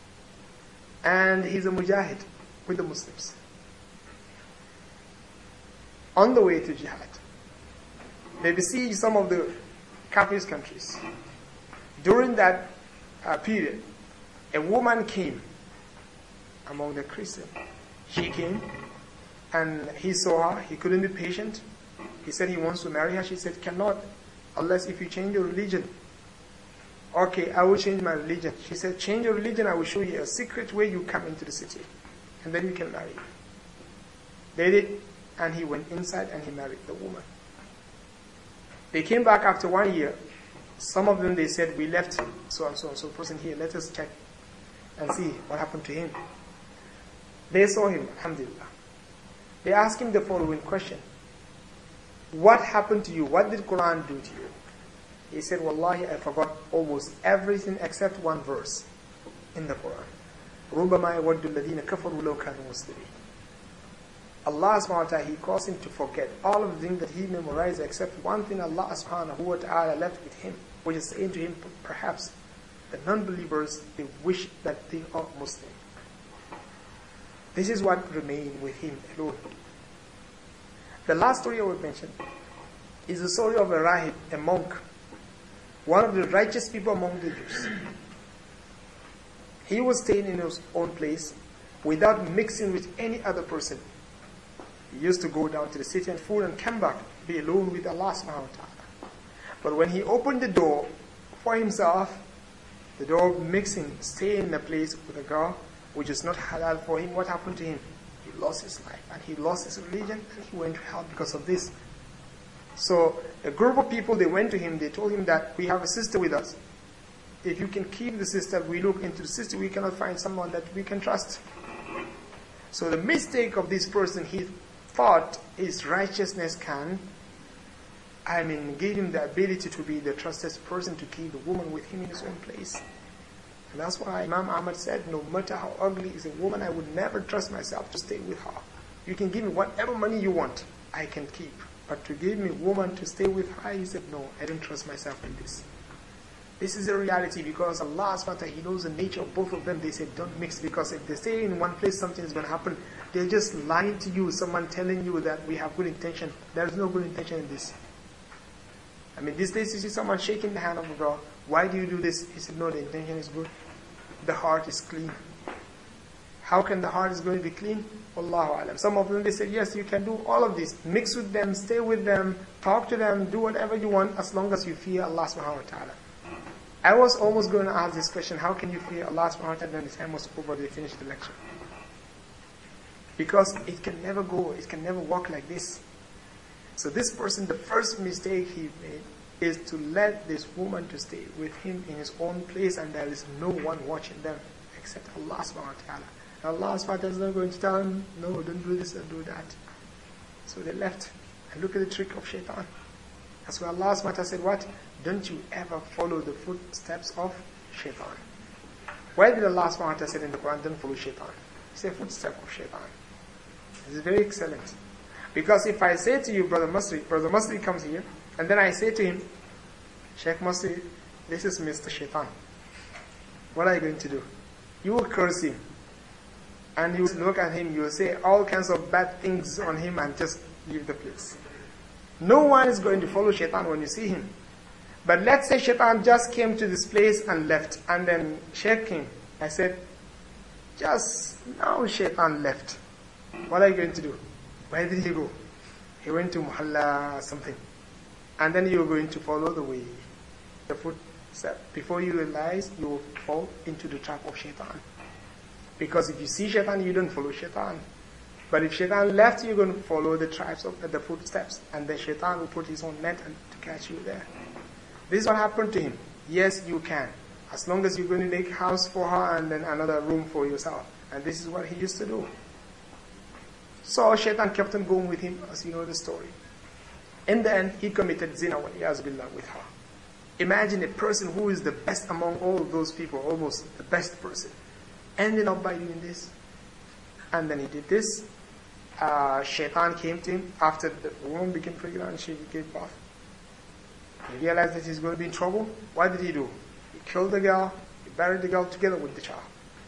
And he's a mujahid with the Muslims. On the way to jihad, they besieged some of the Kafir countries. During that uh, period, a woman came among the Christians. She came and he saw her. He couldn't be patient. He said he wants to marry her. She said, cannot, unless if you change your religion. Okay, I will change my religion. She said, change your religion, I will show you a secret way you come into the city. And then you can marry. They did, and he went inside and he married the woman. They came back after one year. Some of them, they said, we left so and so and so person here. Let us check and see what happened to him. They saw him, alhamdulillah. They asked him the following question. What happened to you? What did Quran do to you? He said, Wallahi, I forgot almost everything except one verse in the Quran. رُبَّمَا يَوَدُّ الَّذِينَ كَفَرُوا لَوْ كَانُوا مُسْلِمِينَ. Allah subhanahu wa ta'ala, He caused him to forget all of the things that he memorized except one thing Allah subhanahu wa ta'ala left with him, which is saying to him, perhaps the non-believers, they wish that they are Muslim. This is what remained with him alone. The last story I will mention is the story of a rahib, a monk, one of the righteous people among the Jews. He was staying in his own place without mixing with any other person. He used to go down to the city and food and come back, be alone with Allah subhanahu wa ta'ala. But when he opened the door for himself, the door mixing, staying in a place with a girl which is not halal for him, what happened to him? He lost his life and he lost his religion and he went to hell because of this. So a group of people, they went to him, they told him that we have a sister with us. If you can keep the sister, we look into the sister, we cannot find someone that we can trust. So the mistake of this person, he thought his righteousness can, I mean, give him the ability to be the trusted person to keep the woman with him in his own place. And that's why Imam Ahmad said, no matter how ugly is a woman, I would never trust myself to stay with her. You can give me whatever money you want, I can keep. But to give me a woman to stay with her, he said, no, I don't trust myself in this. This is a reality because Allah subhanahu wa ta'ala, He knows the nature of both of them. They said, don't mix, because if they stay in one place, something is going to happen. They're just lying to you, someone telling you that we have good intention. There is no good intention in this. I mean, these days you see someone shaking the hand of a girl. Why do you do this? He said, no, the intention is good. The heart is clean. How can the heart is going to be clean? Wallahu alam. Some of them, they said, yes, you can do all of this. Mix with them, stay with them, talk to them, do whatever you want as long as you fear Allah subhanahu wa ta'ala. I was almost going to ask this question, how can you fear Allah subhanahu wa ta'ala? Then the time was over, they finished the lecture. Because it can never go, it can never walk like this. So this person, the first mistake he made is to let this woman to stay with him in his own place, and there is no one watching them except Allah subhanahu wa ta'ala. Allah subhanahu wa ta'ala is not going to tell him, no, don't do this, don't do that. So they left. And look at the trick of shaitan. That's why Allah subhanahu wa ta'ala said, what? Don't you ever follow the footsteps of shaitan. Why did Allah subhanahu wa ta'ala say in the Quran, don't follow shaitan? He said, footstep of shaitan. This is very excellent. Because if I say to you, Brother Masri, Brother Masri comes here, and then I say to him, Sheikh Masri, this is Mister Shaitan. What are you going to do? You will curse him. And you will look at him, you will say all kinds of bad things on him and just leave the place. No one is going to follow Shaitan when you see him. But let's say Shaitan just came to this place and left, and then Sheikh came. I said, just now Shaitan left. What are you going to do? Where did he go? He went to Muhalla something. And then you're going to follow the way, the footstep. Before you realize, you will fall into the trap of Shaitan. Because if you see Shaitan, you don't follow Shaitan. But if Shaitan left, you're going to follow the tribes of the footsteps. And then Shaitan will put his own net and to catch you there. This is what happened to him. Yes, you can. As long as you're going to make a house for her and then another room for yourself. And this is what he used to do. So Shaitan kept on going with him, as you know the story. In the end, he committed zina with her. Imagine a person who is the best among all of those people, almost the best person, ending up by doing this. And then he did this. Uh, Shaitan came to him after the woman became pregnant and she gave birth. He realized that he's going to be in trouble. What did he do? He killed the girl, he buried the girl together with the child.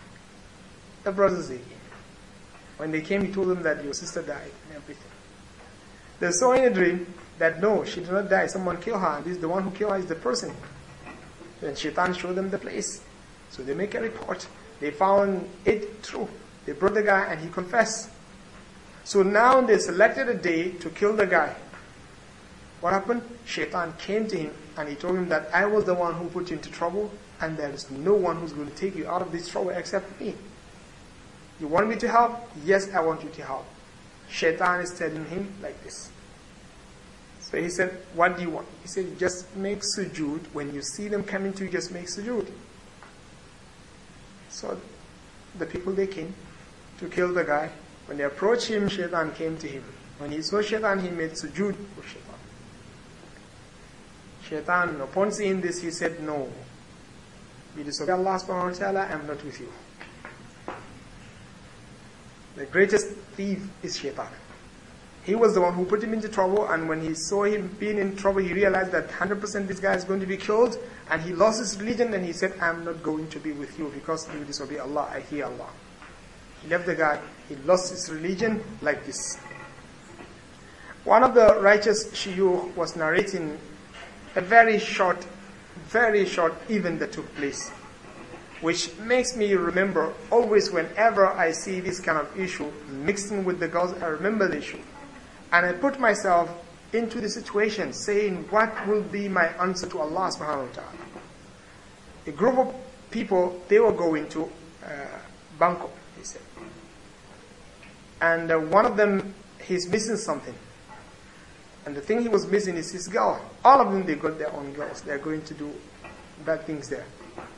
The brothers, they came. When they came, he told them that your sister died and everything. They saw in a dream that no, she did not die, someone killed her, and this, the one who killed her is the person. Then Shaitan showed them the place. So they make a report. They found it true. They brought the guy and he confessed. So now they selected a day to kill the guy. What happened? Shaitan came to him and he told him that I was the one who put you into trouble, and there is no one who's going to take you out of this trouble except me. You want me to help? Yes, I want you to help. Shaitan is telling him like this. So he said, what do you want? He said, just make sujood. When you see them coming to you, just make sujood. So the people, they came to kill the guy. When they approached him, Shaitan came to him. When he saw Shaitan, he made sujood for Shaitan. Shaitan, upon seeing this, he said, no. We disobey Allah subhanahu wa ta'ala, I am not with you. The greatest thief is Shaitan. He was the one who put him into trouble, and when he saw him being in trouble, he realized that one hundred percent this guy is going to be killed, and he lost his religion, and he said, I am not going to be with you because you disobey Allah, I fear Allah. He left the guy, he lost his religion like this. One of the righteous shuyukh was narrating a very short, very short event that took place, which makes me remember always whenever I see this kind of issue mixing with the girls, I remember the issue. And I put myself into the situation saying, what will be my answer to Allah subhanahu wa ta'ala? A group of people, they were going to uh, Bangkok, he said. And uh, one of them, he's missing something. And the thing he was missing is his girl. All of them, they got their own girls. They're going to do bad things there.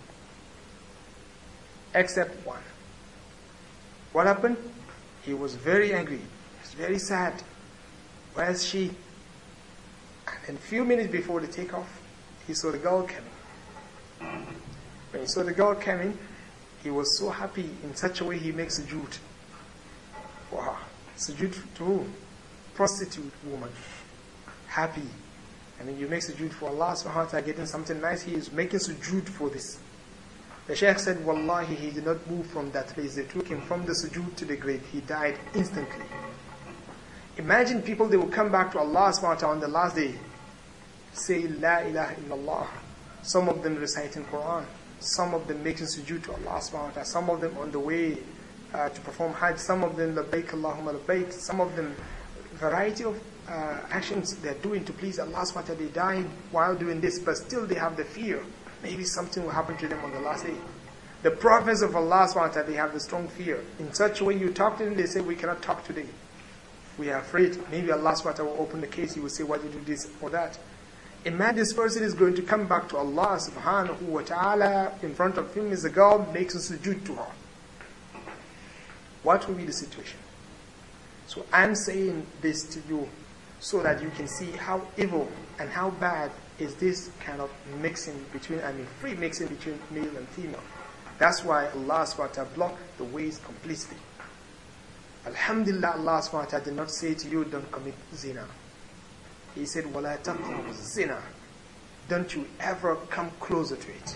Except one. What happened? He was very angry. He was very sad. Where's she? And then a few minutes before the takeoff, he saw the girl coming. When he saw the girl coming, he was so happy in such a way he makes sujood for her. Sujood to who? Prostitute woman. Happy. And then you make sujood for Allah subhanahu wa ta'ala, getting something nice. He is making sujood for this. The Shaykh said, Wallahi, he did not move from that place. They took him from the sujood to the grave. He died instantly. Imagine people, they will come back to Allah subhanahu wa ta'ala on the last day. Say, La ilaha illallah. Some of them reciting Quran. Some of them making sujood to Allah subhanahu wa ta'ala. Some of them on the way uh, to perform Hajj. Some of them labbaik Allahumma labbaik. Some of them variety of uh, actions they're doing to please Allah subhanahu wa ta'ala. They died while doing this, but still they have the fear. Maybe something will happen to them on the last day. The prophets of Allah subhanahu wa ta'ala, they have the strong fear. In such a way you talk to them, they say, we cannot talk today. We are afraid. Maybe Allah subhanahu wa ta'ala will open the case. He will say, why did you do this or that? Imagine this person is going to come back to Allah subhanahu wa ta'ala. In front of him is a girl, makes a sujood to her. What will be the situation? So I'm saying this to you so that you can see how evil and how bad is this kind of mixing between, I mean free mixing between male and female. That's why Allah subhanahu wa ta'ala blocked the ways completely. Alhamdulillah, Allah subhanahu wa ta'ala did not say to you, don't commit zina. He said, وَلَا تَقْرَبُوا zina. Don't you ever come closer to it.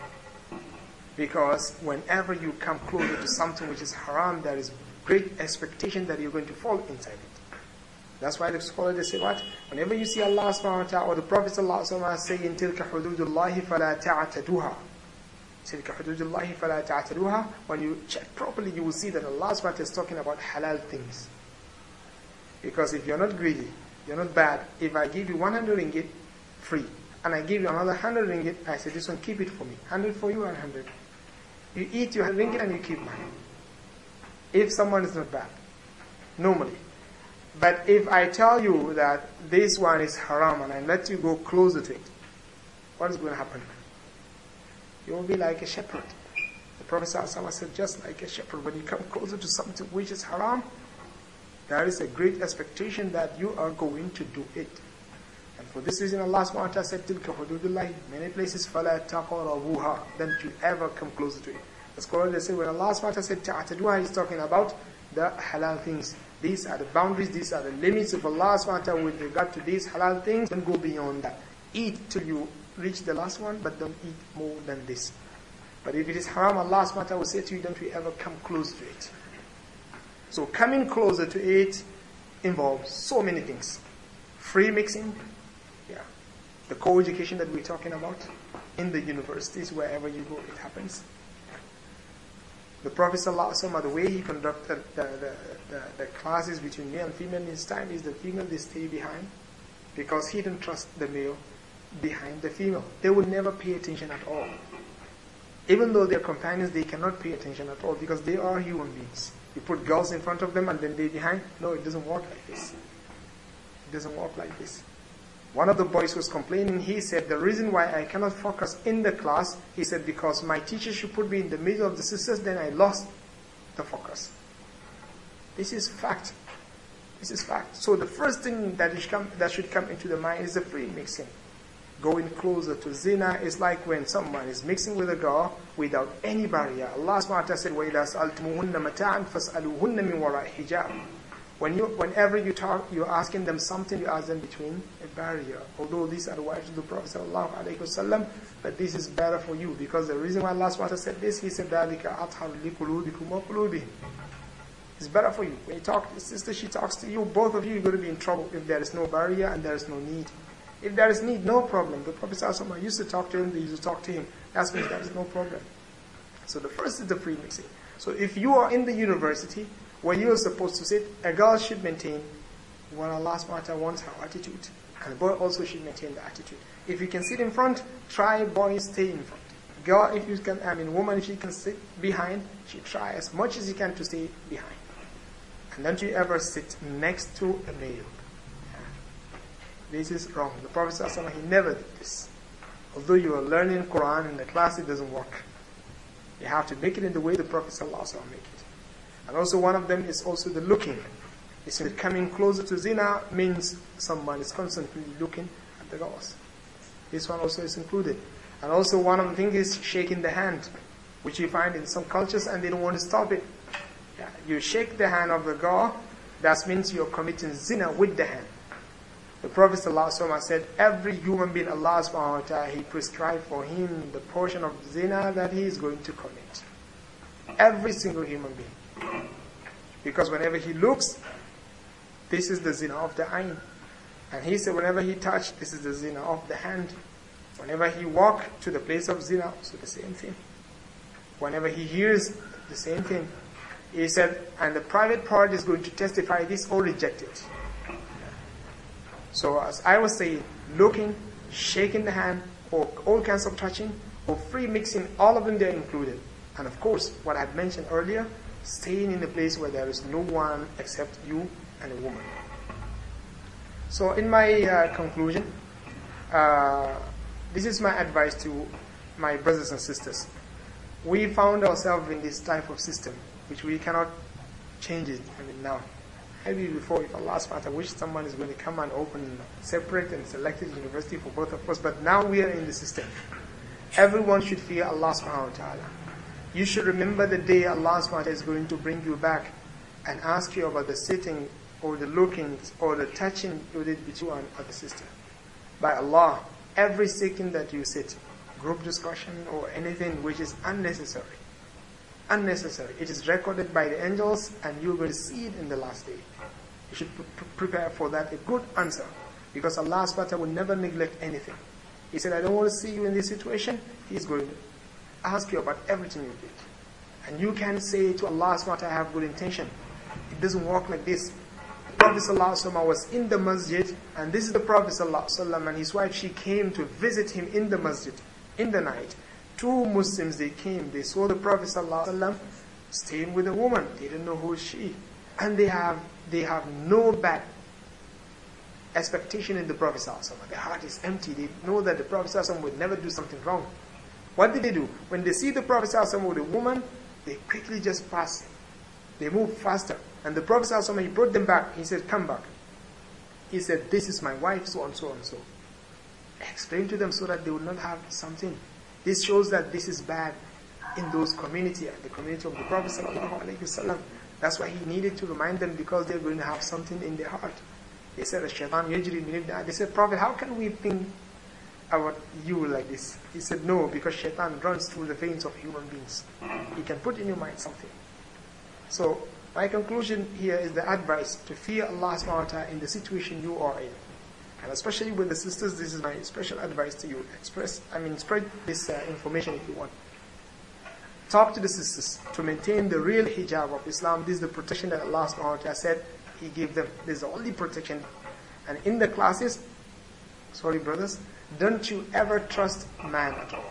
Because whenever you come closer to something which is haram, there is great expectation that you're going to fall inside it. That's why the scholars, they say what? Whenever you see Allah subhanahu wa ta'ala or the Prophet sallallahu alayhi wa sallam saying, تِلْكَ حُدُودُ اللَّهِ فَلَا تَعْتَدُوهَا. تِلْكَ حُدُودُ اللَّهِ فَلَا تَعْتَدُوهَا. When you check properly, you will see that Allah subhanahu wa ta'ala is talking about halal things. Because if you're not greedy, you're not bad. If I give you one hundred ringgit free, and I give you another one hundred ringgit, I say, this one, keep it for me. one hundred for you and one hundred. You eat your ringgit and you keep mine. If someone is not bad, normally. But if I tell you that this one is haram and I let you go closer to it, what is going to happen? You will be like a shepherd. The Prophet ﷺ said, just like a shepherd, when you come closer to something which is haram, there is a great expectation that you are going to do it. And for this reason, Allah subhanahu wa ta'ala said, Tilka hududullahi, many places, فَلَا تَقْرَبُوهَا. Don't you ever come closer to it. The scholars, they say, when Allah subhanahu wa ta'ala said, تَعْتَدُوهَا, He's talking about the halal things. These are the boundaries, these are the limits of Allah subhanahu wa ta'ala with regard to these halal things. Don't go beyond that. Eat till you reach the last one, but don't eat more than this. But if it is haram, Allah subhanahu wa ta'ala will say to you, don't you ever come close to it. So coming closer to it involves so many things. Free mixing, yeah. The co-education that we're talking about, in the universities, wherever you go, it happens. The Prophet ﷺ, the way he conducted the, the, the, the classes between male and female in his time is the female, they stay behind. Because he didn't trust the male behind the female. They would never pay attention at all. Even though they're companions, they cannot pay attention at all because they are human beings. You put girls in front of them and then they behind. No, it doesn't work like this. It doesn't work like this. One of the boys was complaining. He said, the reason why I cannot focus in the class, he said, because my teacher should put me in the middle of the sisters, then I lost the focus. This is fact. This is fact. So the first thing that should come, that should come into the mind is the free mixing. Going closer to zina is like when someone is mixing with a girl without any barrier. Allah subhanahu wa ta'ala said, وَإِذَا سَأَلْتُمُهُنَّ مَتَاعًا فَاسْأَلُوهُنَّ مِنْ وَرَاءِ حِجَابٍ. When you, whenever you talk, you're asking them something, you ask them between a barrier. Although these are the wives of the Prophet sallallahu alaihi wasallam, but this is better for you because the reason why Allah subhanahu wa ta'ala said this, He said, ذَلِكَ أَطْهَرُ لِقُلُوبِكُمْ وَقُلُوبِهِمْ. It's better for you. When you talk, the sister, she talks to you, both of you, you're going to be in trouble if there is no barrier and there is no need. If there is need, no problem. The Prophet ﷺ used to talk to him, they used to talk to him. That means there is no problem. So the first is the free mixing. So if you are in the university where you are supposed to sit, a girl should maintain what Allah subhanahu wa ta'ala wants, her attitude. And a boy also should maintain the attitude. If you can sit in front, try boy stay in front. Girl, if you can, I mean woman, if she can sit behind, she try as much as you can to stay behind. And don't you ever sit next to a male. This is wrong. The Prophet ﷺ, he never did this. Although you are learning Quran in the class, it doesn't work. You have to make it in the way the Prophet ﷺ make it. And also one of them is also the looking. It's coming closer to zina means someone is constantly looking at the girls. This one also is included. And also one of the things is shaking the hand, which you find in some cultures and they don't want to stop it. Yeah, you shake the hand of the girl, that means you're committing zina with the hand. The Prophet ﷺ said, every human being, Allah subhanahu wa ta'ala, He prescribed for him the portion of zina that he is going to commit. Every single human being. Because whenever he looks, this is the zina of the ayn. And he said whenever he touched, this is the zina of the hand. Whenever he walked to the place of zina, so the same thing. Whenever he hears, the same thing. He said, and the private part is going to testify this or reject it. So as I was saying, looking, shaking the hand, or all kinds of touching, or free mixing, all of them they are included. And of course, what I had mentioned earlier, staying in a place where there is no one except you and a woman. So in my uh, conclusion, uh, this is my advice to my brothers and sisters. We found ourselves in this type of system, which we cannot change it, I mean now. Maybe before, if Allah subhanahu wa ta'ala wish, someone is going to come and open separate and selected university for both of us, but now we are in the system. Everyone should fear Allah subhanahu wa ta'ala. You should remember the day Allah subhanahu wa ta'ala is going to bring you back and ask you about the sitting or the looking or the touching you did between you and other sister. By Allah, every second that you sit, group discussion or anything which is unnecessary, unnecessary, it is recorded by the angels and you will see it in the last day. You should pre- prepare for that a good answer, because Allah subhanahu wa ta'ala will never neglect anything. He said, I don't want to see you in this situation. He is going to ask you about everything you did. And you can say to Allah subhanahu wa ta'ala, I have good intention. It doesn't work like this. The Prophet sallallahu alaihi wasallam was in the masjid, and this is the Prophet sallallahu alaihi wasallam and his wife, she came to visit him in the masjid in the night. Two Muslims, they came, they saw the Prophet sallallahu alaihi wasallam staying with a woman. They didn't know who is she. And they have they have no bad expectation in the Prophet sallallahu alaihi wasallam. Their heart is empty. They know that the Prophet sallallahu alaihi wasallam would never do something wrong. What did they do? When they see the Prophet sallallahu alaihi wasallam with a woman, they quickly just pass. They move faster. And the Prophet sallallahu alaihi wasallam, he brought them back. He said, come back. He said, this is my wife, so and so and so. Explain to them so that they will not have something. This shows that this is bad in those community, the community of the Prophet sallallahu alaihi wasallam. That's why he needed to remind them, because they're going to have something in their heart. They said, "Shaitan yajri min ibni." They said, Prophet, how can we think about you like this? He said, no, because Shaitan runs through the veins of human beings. He can put in your mind something. So my conclusion here is the advice to fear Allah subhanahu wa ta'ala in the situation you are in. And especially with the sisters, this is my special advice to you. Express, I mean, spread this uh, information if you want. Talk to the sisters to maintain the real hijab of Islam. This is the protection that Allah subhanahu wa ta'ala said He gave them. This is the only protection. And in the classes, sorry brothers, don't you ever trust man at all.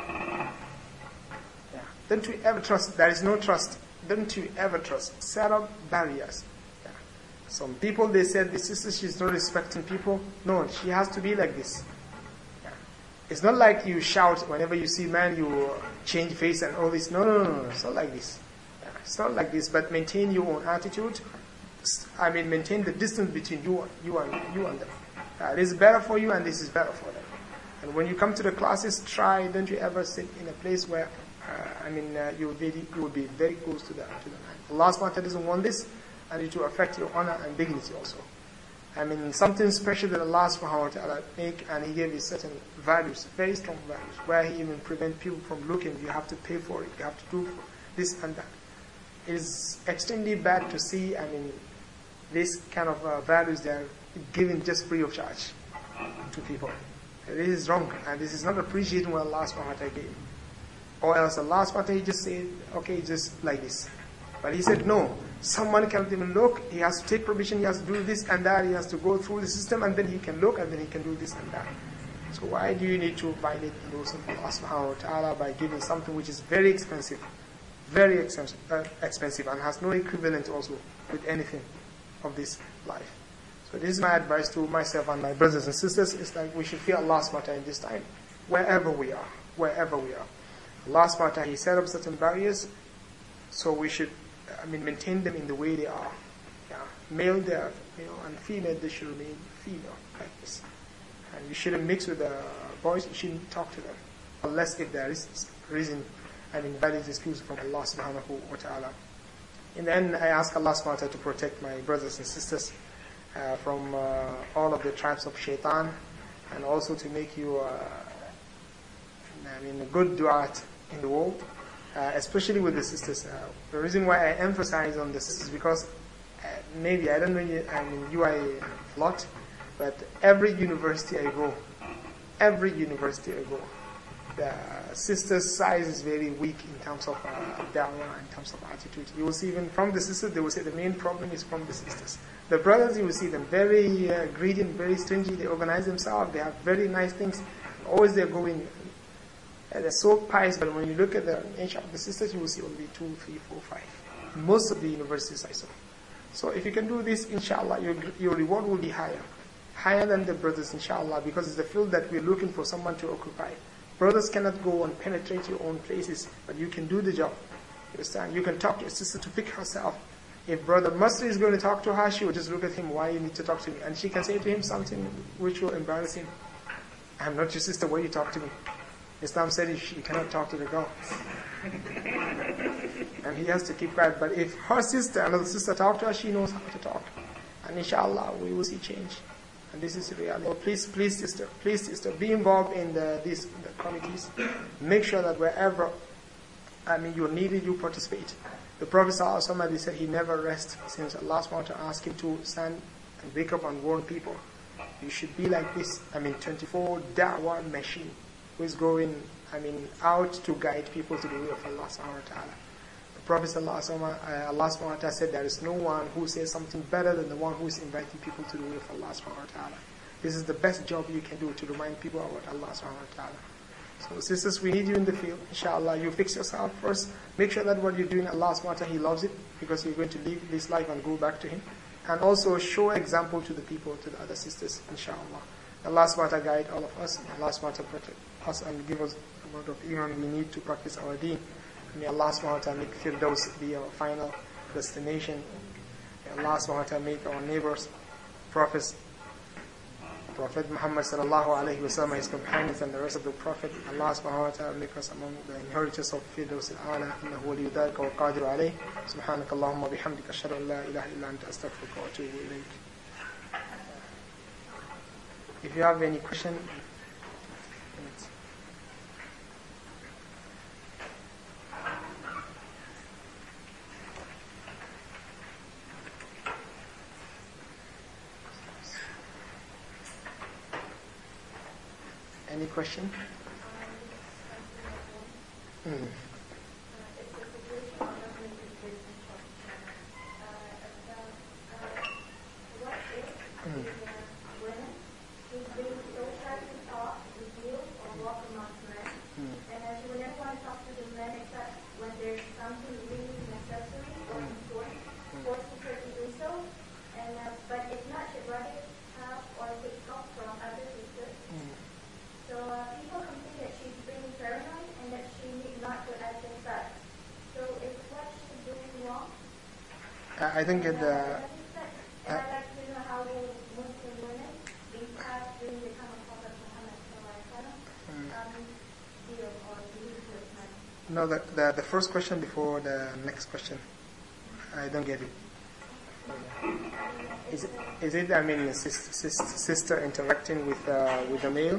Yeah. Don't you ever trust, there is no trust. Don't you ever trust. Set up barriers. Yeah. Some people, they said, the sister, she's not respecting people. No, she has to be like this. Yeah. It's not like you shout whenever you see man, you change face and all this. No, no, no, no. It's not like this. Yeah. It's not like this, but maintain your own attitude. I mean, maintain the distance between you, you and you and them. Uh, this is better for you and this is better for them. And when you come to the classes, try, don't you ever sit in a place where, uh, I mean, uh, you, will be, you will be very close to the, to the man. Allah subhanahu wa ta'ala doesn't want this, and it will affect your honor and dignity also. I mean, something special that Allah subhanahu wa ta'ala make, and He gave you certain values, very strong values, where He even prevent people from looking. You have to pay for it, you have to do this and that. It is extremely bad to see, I mean, this kind of uh, values they are given just free of charge to people. This is wrong, and this is not appreciating what Allah subhanahu wa ta'ala gave. Or else Allah subhanahu wa ta'ala just said, okay, just like this. But He said, no, someone can't even look, he has to take permission, he has to do this and that, he has to go through the system, and then he can look, and then he can do this and that. So why do you need to violate the laws of Allah subhanahu wa ta'ala by giving something which is very expensive, very expensive, uh, expensive and has no equivalent also with anything of this life? So this is my advice to myself and my brothers and sisters. It's like we should fear Allah subhanahu wa ta'ala in this time, wherever we are, wherever we are. Allah subhanahu wa ta'ala, He set up certain barriers, so we should, I mean, maintain them in the way they are. Yeah. Male, they are male, and female, they should remain female, like this. And you shouldn't mix with the boys, you shouldn't talk to them. unless if there is reason, I mean, valid excuse from Allah subhanahu wa ta'ala. In the end, I ask Allah subhanahu wa ta'ala to protect my brothers and sisters uh, from uh, all of the traps of shaitan, and also to make you, uh, I mean, a good du'at in the world, uh, especially with the sisters. Uh, the reason why I emphasize on the sisters, because uh, maybe, I don't know, you, I mean, you are a lot, but every university I go, every university I go, the sisters' size is very weak in terms of uh, da'wah, in terms of attitude. You will see even from the sisters, they will say the main problem is from the sisters. The brothers, you will see them very uh, greedy and very stingy. They organize themselves. They have very nice things. Always they're going. Uh, they're so pious, but when you look at the age of the sisters, you will see only two, three, four, five. Most of the universities I saw. So if you can do this, inshallah, your, your reward will be higher. Higher than the brothers, inshallah, because it's the field that we're looking for someone to occupy. Brothers cannot go and penetrate your own places, but you can do the job. You understand? You can talk to your sister to pick herself. If Brother Masri is going to talk to her, she will just look at him, why you need to talk to me? And she can say to him something which will embarrass him. I'm not your sister, why you talk to me? Islam said she cannot talk to the girl. And he has to keep quiet. But if her sister, another sister talk to her, she knows how to talk. And inshallah, we will see change. And this is reality. Please, please, sister, please, sister, be involved in the, these the committees. Make sure that wherever, I mean, you're needed, you participate. The Prophet ﷺ said he never rests since Allah subhanahu wa ta'ala asked him to stand and wake up and warn people. You should be like this, I mean, twenty-four da'wah machine who is going, I mean, out to guide people to the way of Allah subhanahu wa ta'ala. Prophet ﷺ, uh, Allah subhanahu wa ta'ala said there is no one who says something better than the one who is inviting people to the way of Allah subhanahu wa ta'ala. This is the best job you can do to remind people about Allah subhanahu wa ta'ala. So sisters, we need you in the field. Inshallah, you fix yourself first. Make sure that what you're doing, Allah subhanahu wa ta'ala, He loves it, because you're going to leave this life and go back to Him. And also show example to the people, to the other sisters, inshallah. Allah subhanahu wa ta'ala guide all of us. Allah subhanahu wa ta'ala protect us and give us the word of iman we need to practice our deen. May Allah subhanahu wa ta'ala make Firdaus be our final destination. May Allah subhanahu wa ta'ala make our neighbors, prophets, Prophet Muhammad sallallahu alayhi wa sallam, his companions and the rest of the Prophet. Allah subhanahu wa ta'ala make us among the inheritors of Firdaus al-A'la. Innahu waliyu dhalika wa qadiru alayh. Subhanaka Allahumma bihamdika ashhadu an la ilaha illa anta astaghfiruka wa atubu ilayk. If you have any question, any question? Mm. I think it, uh, uh, no, the, the the first question before the next question, I don't get it. Is it, is it I mean, sister, sister, sister interacting with uh, with the male?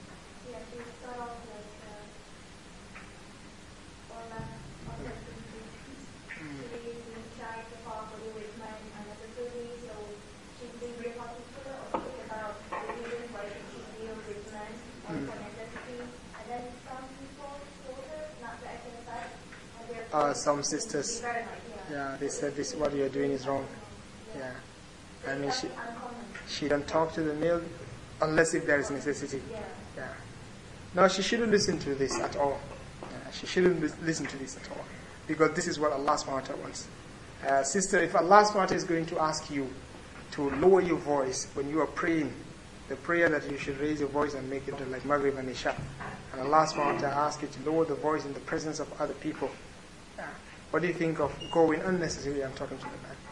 Uh, some sisters, yeah, they said this, what you're doing is wrong. Yeah, I mean, she she don't talk to the male unless if there is necessity. Yeah, no, she shouldn't listen to this at all. Yeah, she shouldn't listen to this at all, because this is what Allah subhanahu wa ta'ala wants. Uh, sister, if Allah subhanahu wa ta'ala is going to ask you to lower your voice when you are praying, the prayer that you should raise your voice and make it like Maghrib and Isha, and Allah subhanahu wa ta'ala asks you to lower the voice in the presence of other people. Yeah. What do you think of going unnecessarily and talking to the man?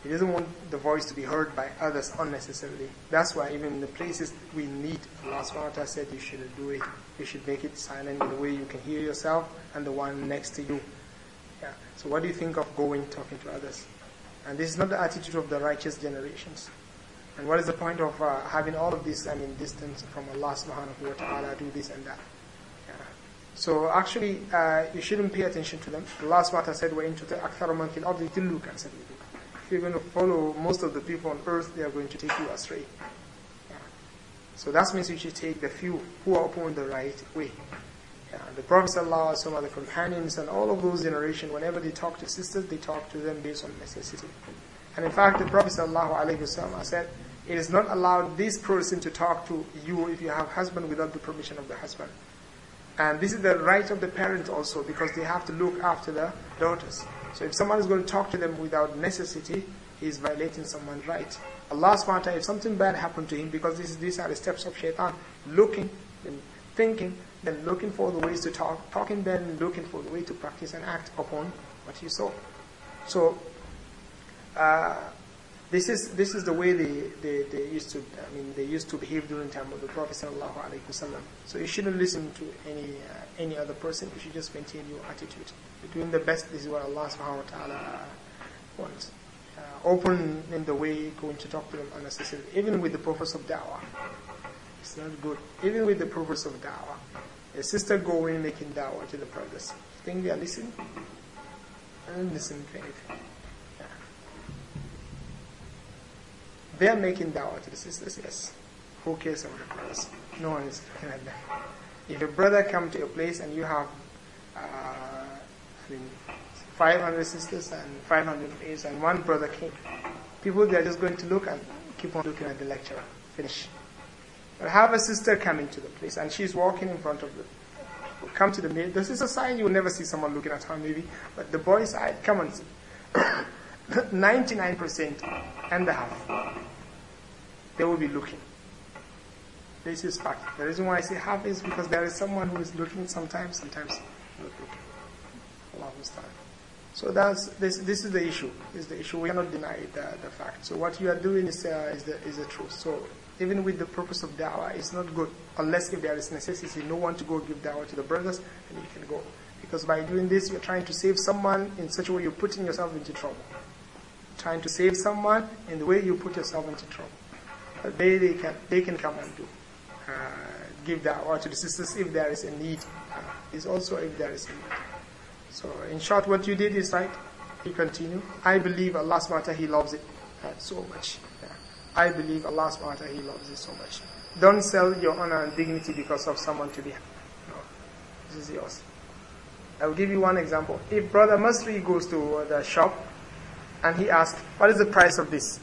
He doesn't want the voice to be heard by others unnecessarily. That's why even in the places we need, Allah subhanahu wa ta'ala said you shouldn't do it. You should make it silent in the way you can hear yourself and the one next to you. Yeah. So what do you think of going, talking to others? And this is not the attitude of the righteous generations. And what is the point of uh, having all of this, I mean, distance from Allah subhanahu wa ta'ala, do this and that? Yeah. So actually, uh, you shouldn't pay attention to them. Allah subhanahu wa ta'ala said, وَإِن تُطِعْ أَكْثَرَ مَنْ فِي الْأَرْضِ يُضِلُّوكَ عَنْ سَبِيلِ اللَّهِ. If you're going to follow most of the people on earth, they are going to take you astray. Yeah. So that means you should take the few who are upon the right way. Yeah. The Prophet ﷺ, some of the companions, and all of those generations, whenever they talk to sisters, they talk to them based on necessity. And in fact, the Prophet ﷺ said, it is not allowed this person to talk to you if you have husband without the permission of the husband. And this is the right of the parents also, because they have to look after the daughters. So if someone is going to talk to them without necessity, he is violating someone's right. Allah subhanahu wa ta'ala, if something bad happened to him, because this, these are the steps of shaitan, looking, then thinking, then looking for the ways to talk, talking, then looking for the way to practice and act upon what he saw. So, uh, this is this is the way they, they, they used to, I mean, they used to behave during the time of the Prophet sallallahu alaihi wasallam. So you shouldn't listen to any uh, any other person. You should just maintain your attitude. You're doing the best. This is what Allah subhanahu wa ta'ala wants. Uh, open in the way, going to talk to them unnecessarily. Even with the purpose of da'wah, it's not good. Even with the purpose of da'wah, a sister going making da'wah to the brothers. You think they are listening? I don't listen to anything. They are making da'wah to the sisters, yes. Who cares about the brothers? No one is looking at them. If a brother comes to a place and you have uh, I mean, five hundred sisters and five hundred maids and one brother came, people they are just going to look and keep on looking at the lecturer. Finish. But have a sister coming to the place and she's walking in front of the come to the maid. The sister side you will never see someone looking at her maybe, but the boy side, come on. ninety-nine percent and a half. They will be looking. This is fact. The reason why I say half is because there is someone who is looking sometimes, sometimes not looking. Allah understand. So that's this. This is the issue. Is the issue. We cannot deny the, the fact. So what you are doing is uh, is the is the truth. So even with the purpose of da'wah, it's not good unless if there is necessity. No one to go give da'wah to the brothers, and you can go. Because by doing this, you're trying to save someone in such a way you're putting yourself into trouble. Trying to save someone in the way you put yourself into trouble. But they, they can they can come and do. Uh, give da'wah to the sisters if there is a need. Uh, is also if there is a need. So in short, what you did is right. You continue. I believe Allah subhanahu wa ta'ala, He loves it uh, so much. Yeah. I believe Allah subhanahu wa ta'ala, He loves it so much. Don't sell your honor and dignity because of someone to be happy. No. This is yours. I will give you one example. If Brother Masri goes to the shop and he asks, what is the price of this?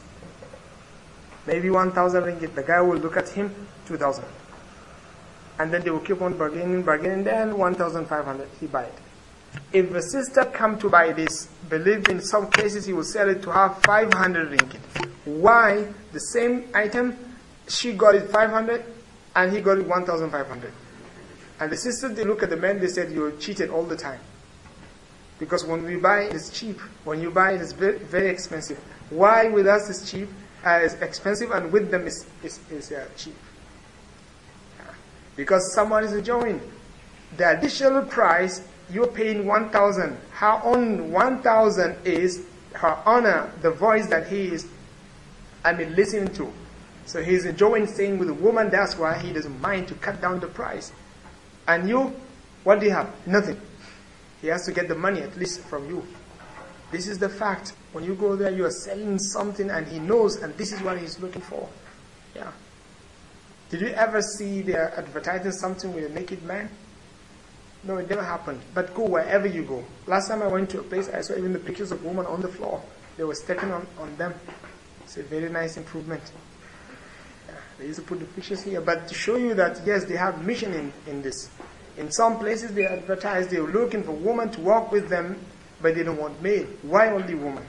Maybe one thousand ringgit. The guy will look at him, two thousand. And then they will keep on bargaining, bargaining, then one thousand five hundred. He buy it. If a sister come to buy this, believe in some cases he will sell it to her five hundred ringgit. Why? The same item, she got it five hundred and he got it one thousand five hundred. And the sisters, they look at the men, they said, you're cheated all the time. Because when we buy, it's cheap. When you buy, it's very, very expensive. Why with us it's cheap, uh, it's expensive, and with them it's, it's, it's uh, cheap? Yeah. Because someone is enjoying. The additional price, you're paying one thousand. Her own one thousand is her honor, the voice that he is, I mean, listening to. So he's enjoying staying with a woman, that's why he doesn't mind to cut down the price. And you, what do you have? Nothing. He has to get the money at least from you. This is the fact. When you go there, you are selling something and he knows, and this is what he's looking for. Yeah. Did you ever see they are advertising something with a naked man? No, it never happened. But go wherever you go. Last time I went to a place, I saw even the pictures of women on the floor. They were stepping on, on them. It's a very nice improvement. Yeah, they used to put the pictures here. But to show you that, yes, they have mission in, in this. In some places they advertise, they were looking for women to walk with them, but they don't want male. Why only woman?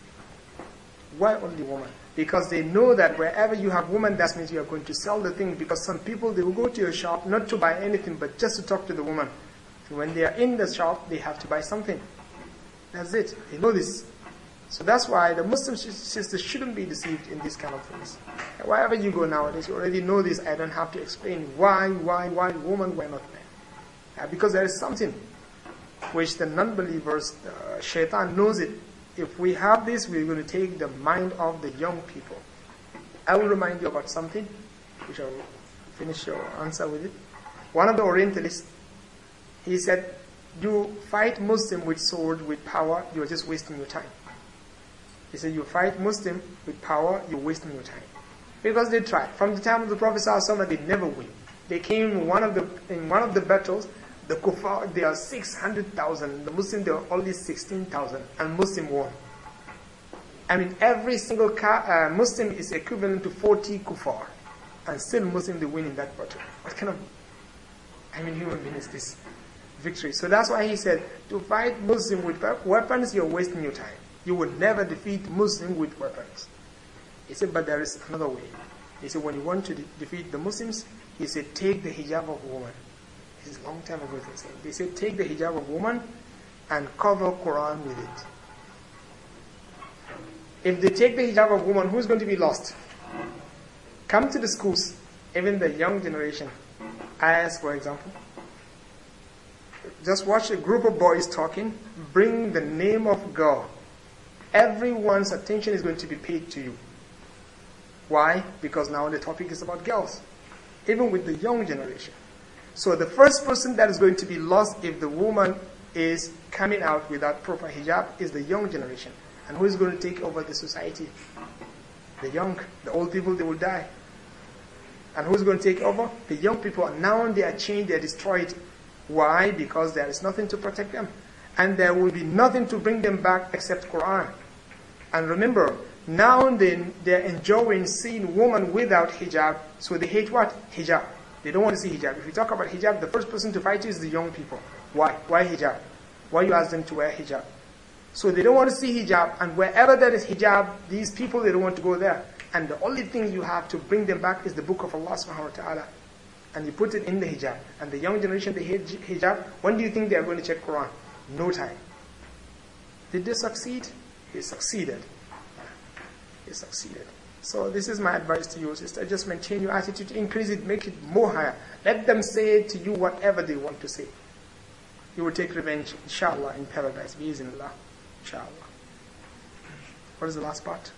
Why only woman? Because they know that wherever you have women, that means you are going to sell the thing. Because some people, they will go to your shop not to buy anything, but just to talk to the woman. So when they are in the shop, they have to buy something. That's it. They know this. So that's why the Muslim sisters shouldn't be deceived in these kind of things. Wherever you go nowadays, you already know this. I don't have to explain why, why, why women were not men. Uh, because there is something which the non-believers, uh, shaitan knows it. If we have this, we're going to take the mind of the young people. I will remind you about something, which I will finish your answer with it. One of the Orientalists, he said, you fight Muslim with sword, with power, you're just wasting your time. He said, you fight Muslim with power, you're wasting your time. Because they tried. From the time of the Prophet ﷺ, they never win. They came in one of the, in one of the battles, the kuffar, they are six hundred thousand. The Muslim, they are only sixteen thousand. And Muslim won. I mean, every single car, uh, Muslim is equivalent to forty kuffar. And still Muslim, they win in that battle. What kind of, I mean, human being is this victory? So that's why he said, to fight Muslim with weapons, you're wasting your time. You will never defeat Muslim with weapons. He said, but there is another way. He said, when you want to de- defeat the Muslims, he said, take the hijab of woman. This is a long time ago they said. They said, take the hijab of woman and cover Quran with it. If they take the hijab of woman, who's going to be lost? Come to the schools, even the young generation. I S, for example. Just watch a group of boys talking, bring the name of God. Everyone's attention is going to be paid to you. Why? Because now the topic is about girls. Even with the young generation. So the first person that is going to be lost if the woman is coming out without proper hijab is the young generation. And who is going to take over the society? The young. The old people, they will die. And who's going to take over? The young people. Now they are changed, they are destroyed. Why? Because there is nothing to protect them. And there will be nothing to bring them back except Quran. And remember, now they, they're enjoying seeing women without hijab. So they hate what? Hijab. They don't want to see hijab. If you talk about hijab, the first person to fight you is the young people. Why? Why hijab? Why you ask them to wear hijab? So they don't want to see hijab. And wherever there is hijab, these people, they don't want to go there. And the only thing you have to bring them back is the book of Allah subhanahu wa ta'ala. And you put it in the hijab. And the young generation, they hate hijab. When do you think they are going to check Quran? No time. Did they succeed? They succeeded. They succeeded. So this is my advice to you, sister. Just maintain your attitude, increase it, make it more higher. Let them say to you whatever they want to say. You will take revenge, inshallah, in paradise. Bi-iznillah. Inshallah. What is the last part?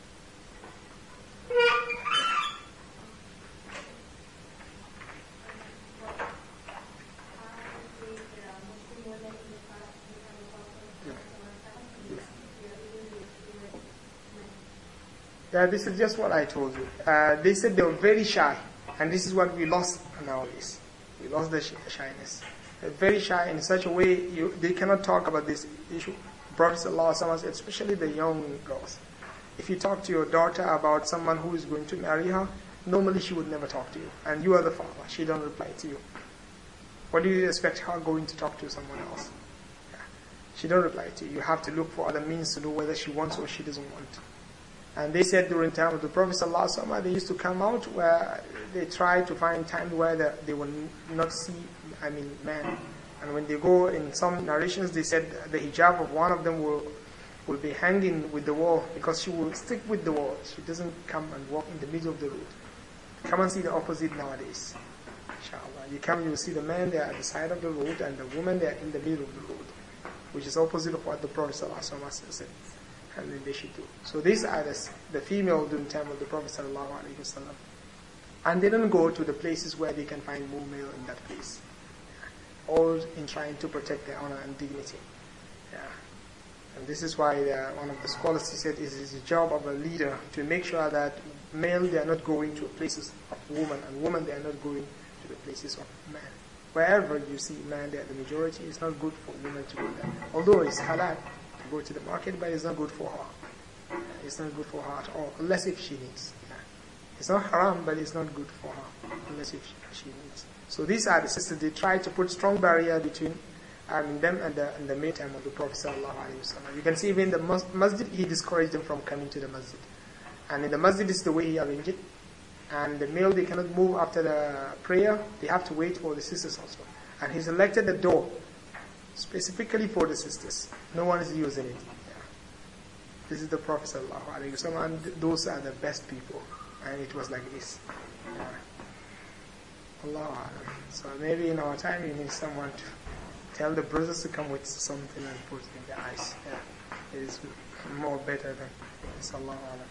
Yeah, this is just what I told you. Uh, they said they were very shy. And this is what we lost nowadays. We lost the shyness. They're very shy in such a way you, they cannot talk about this issue. Prophet ﷺ said, especially the young girls. If you talk to your daughter about someone who is going to marry her, normally she would never talk to you. And you are the father. She don't reply to you. What do you expect her going to talk to someone else? Yeah. She don't reply to you. You have to look for other means to know whether she wants or she doesn't want. And they said during the time of the Prophet ﷺ, they used to come out where they try to find time where the, they will not see, I mean, men. And when they go in some narrations, they said the hijab of one of them will will be hanging with the wall because she will stick with the wall. She doesn't come and walk in the middle of the road. Come and see the opposite nowadays. Inshallah. You come, you will see the man there at the side of the road and the woman there in the middle of the road, which is opposite of what the Prophet ﷺ said. And then they should do. So these are the, the female during the time of the Prophet ﷺ. And they don't go to the places where they can find more male in that place. All in trying to protect their honor and dignity. Yeah. And this is why uh, one of the scholars said it is the job of a leader to make sure that male, they are not going to places of women, and women, they are not going to the places of men. Wherever you see man, they are the majority. It's not good for women to go there. Although it's halal to go to the market, but it's not good for her. It's not good for her at all, unless if she needs. Yeah. It's not haram, but it's not good for her, unless if she needs. So these are the sisters. They try to put strong barrier between um, them and the, and the main time of the Prophet sallallahu alaihi wasallam. You can see even the masjid, he discouraged them from coming to the masjid. And in the masjid, this is the way he arranged it. And the male, they cannot move after the prayer. They have to wait for the sisters also. And he selected the door specifically for the sisters. No one is using it. Yeah. This is the Prophet sallallahu alaihi wasallam, and those are the best people. And it was like this. Yeah. Allah Alam. So maybe in our time, we need someone to tell the brothers to come with something and put in the eyes. Yeah. It is more better than this. Allah Alam.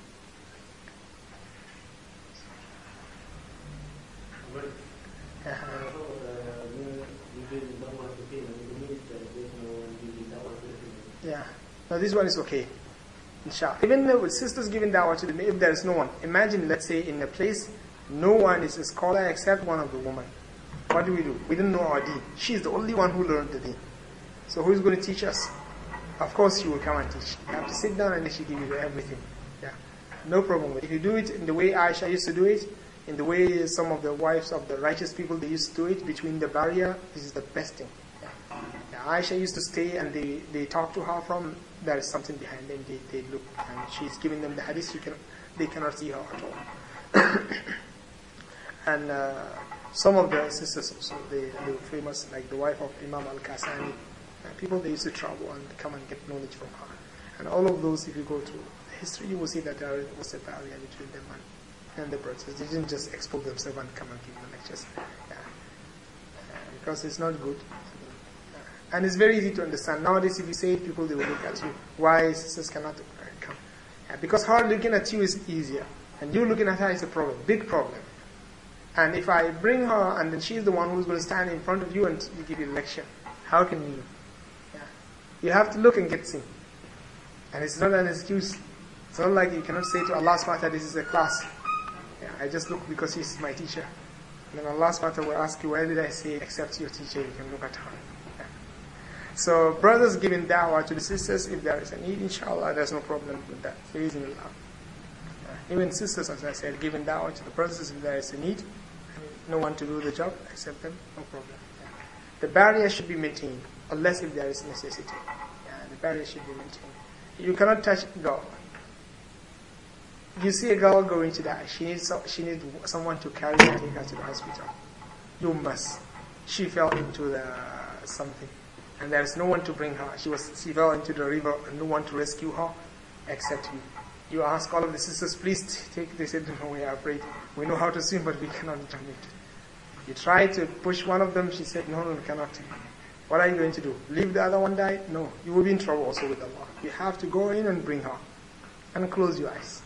Yeah. Now this one is okay. Inshallah. Even with sisters giving dawah to them, if there is no one. Imagine, let's say, in a place, no one is a scholar except one of the women. What do we do? We don't know our deen. She is the only one who learned the deen. So who is going to teach us? Of course she will come and teach. You have to sit down and she give you everything. Yeah. No problem with it. If you do it in the way Aisha used to do it, in the way some of the wives of the righteous people, they used to do it, between the barrier, this is the best thing. Yeah. Yeah, Aisha used to stay and they, they talk to her from, there is something behind them, they, they look, and she's giving them the hadith, you can, they cannot see her at all. And uh, some of the sisters also, they, they were famous, like the wife of Imam Al-Kasani. Uh, people, they used to travel and come and get knowledge from her. And all of those, if you go through history, you will see that there was a barrier between them and, and the brothers. They didn't just expose themselves and come and give the lectures. Yeah. Uh, because it's not good. Uh, and it's very easy to understand. Nowadays, if you say it, people, they will look at you. Why sisters cannot uh, come? Uh, because her looking at you is easier. And you looking at her is a problem, big problem. And if I bring her and then she's the one who's going to stand in front of you and you give you a lecture, how can you? Yeah. You have to look and get seen. And it's not an excuse. It's not like you cannot say to Allah subhanahu wa ta'ala, this is a class. Yeah, I just look because he's my teacher. And then Allah subhanahu wa ta'ala will ask you, why did I say except your teacher? You can look at her. Yeah. So brothers giving da'wah to the sisters, if there is a need, inshallah, there's no problem with that. Even sisters, as I said, giving da'wah to the brothers, if there is a need, no one to do the job except them, no problem. Yeah. The barrier should be maintained, unless if there is necessity. Yeah, the barrier should be maintained. You cannot touch a girl. You see a girl going to die, she needs, she needs someone to carry her and take her to the hospital. You must. She fell into the something, and there is no one to bring her. She was she fell into the river, and no one to rescue her except you. You ask all of the sisters, please take. They said, no, we are afraid. We know how to swim, but we cannot jump it. You try to push one of them. She said, no, no, we cannot. What are you going to do? Leave the other one die? No, you will be in trouble also with Allah. You have to go in and bring her, and close your eyes.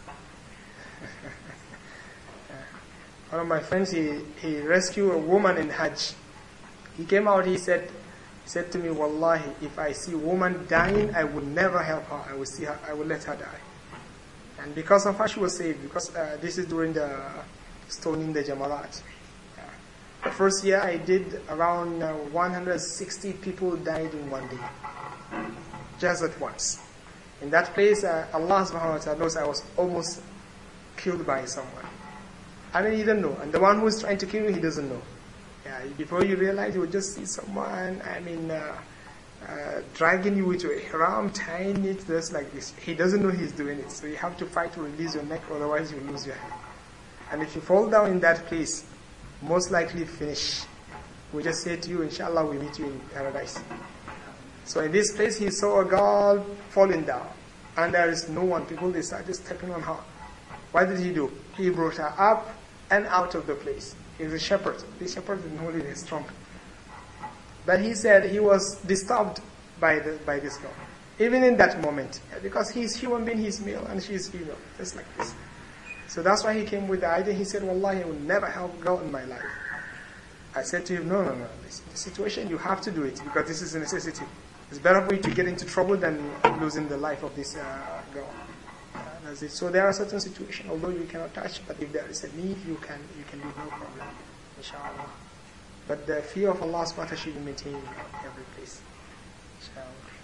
One of my friends, he, he rescued a woman in Hajj. He came out, he said, he said to me, Wallahi, if I see a woman dying, I would never help her. I will see her, I will let her die. And because of her, she was saved, because uh, this is during the stoning the Jamarat. Uh, the first year I did, around uh, one hundred sixty people died in one day. Just at once. In that place, uh, Allah subhanahu wa ta'ala knows I was almost killed by someone. I mean, he doesn't know. And the one who is trying to kill you, he doesn't know. Yeah, before you realize, you will just see someone, I mean, uh, uh, dragging you into a haram, tying it just like this. He doesn't know he's doing it. So you have to fight to release your neck, otherwise you lose your hand. And if you fall down in that place, most likely finish. We just say to you, inshallah, we meet you in paradise. So in this place, he saw a girl falling down. And there is no one. People, they started stepping on her. What did he do? He brought her up and out of the place. He's a shepherd. The shepherd is not really strong. But he said he was disturbed by the, by this girl. Even in that moment. Because he's human being, he's male, and she's female. Just like this. So that's why he came with the idea. He said, Wallahi, I will never help a girl in my life. I said to him, no, no, no. This, the situation, you have to do it, because this is a necessity. It's better for you to get into trouble than losing the life of this uh, girl. That's it. So there are certain situations, although you cannot touch, but if there is a need, you can you can do no problem, inshallah. But the fear of Allah subhanahu wa ta'ala should be maintained in every place. Inshallah.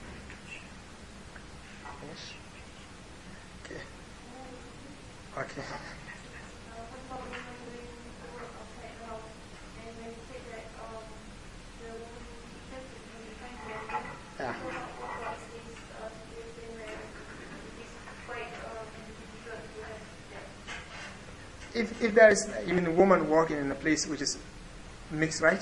Finish? Okay. Okay. Yeah. If if there is even a woman working in a place which is mixed, right?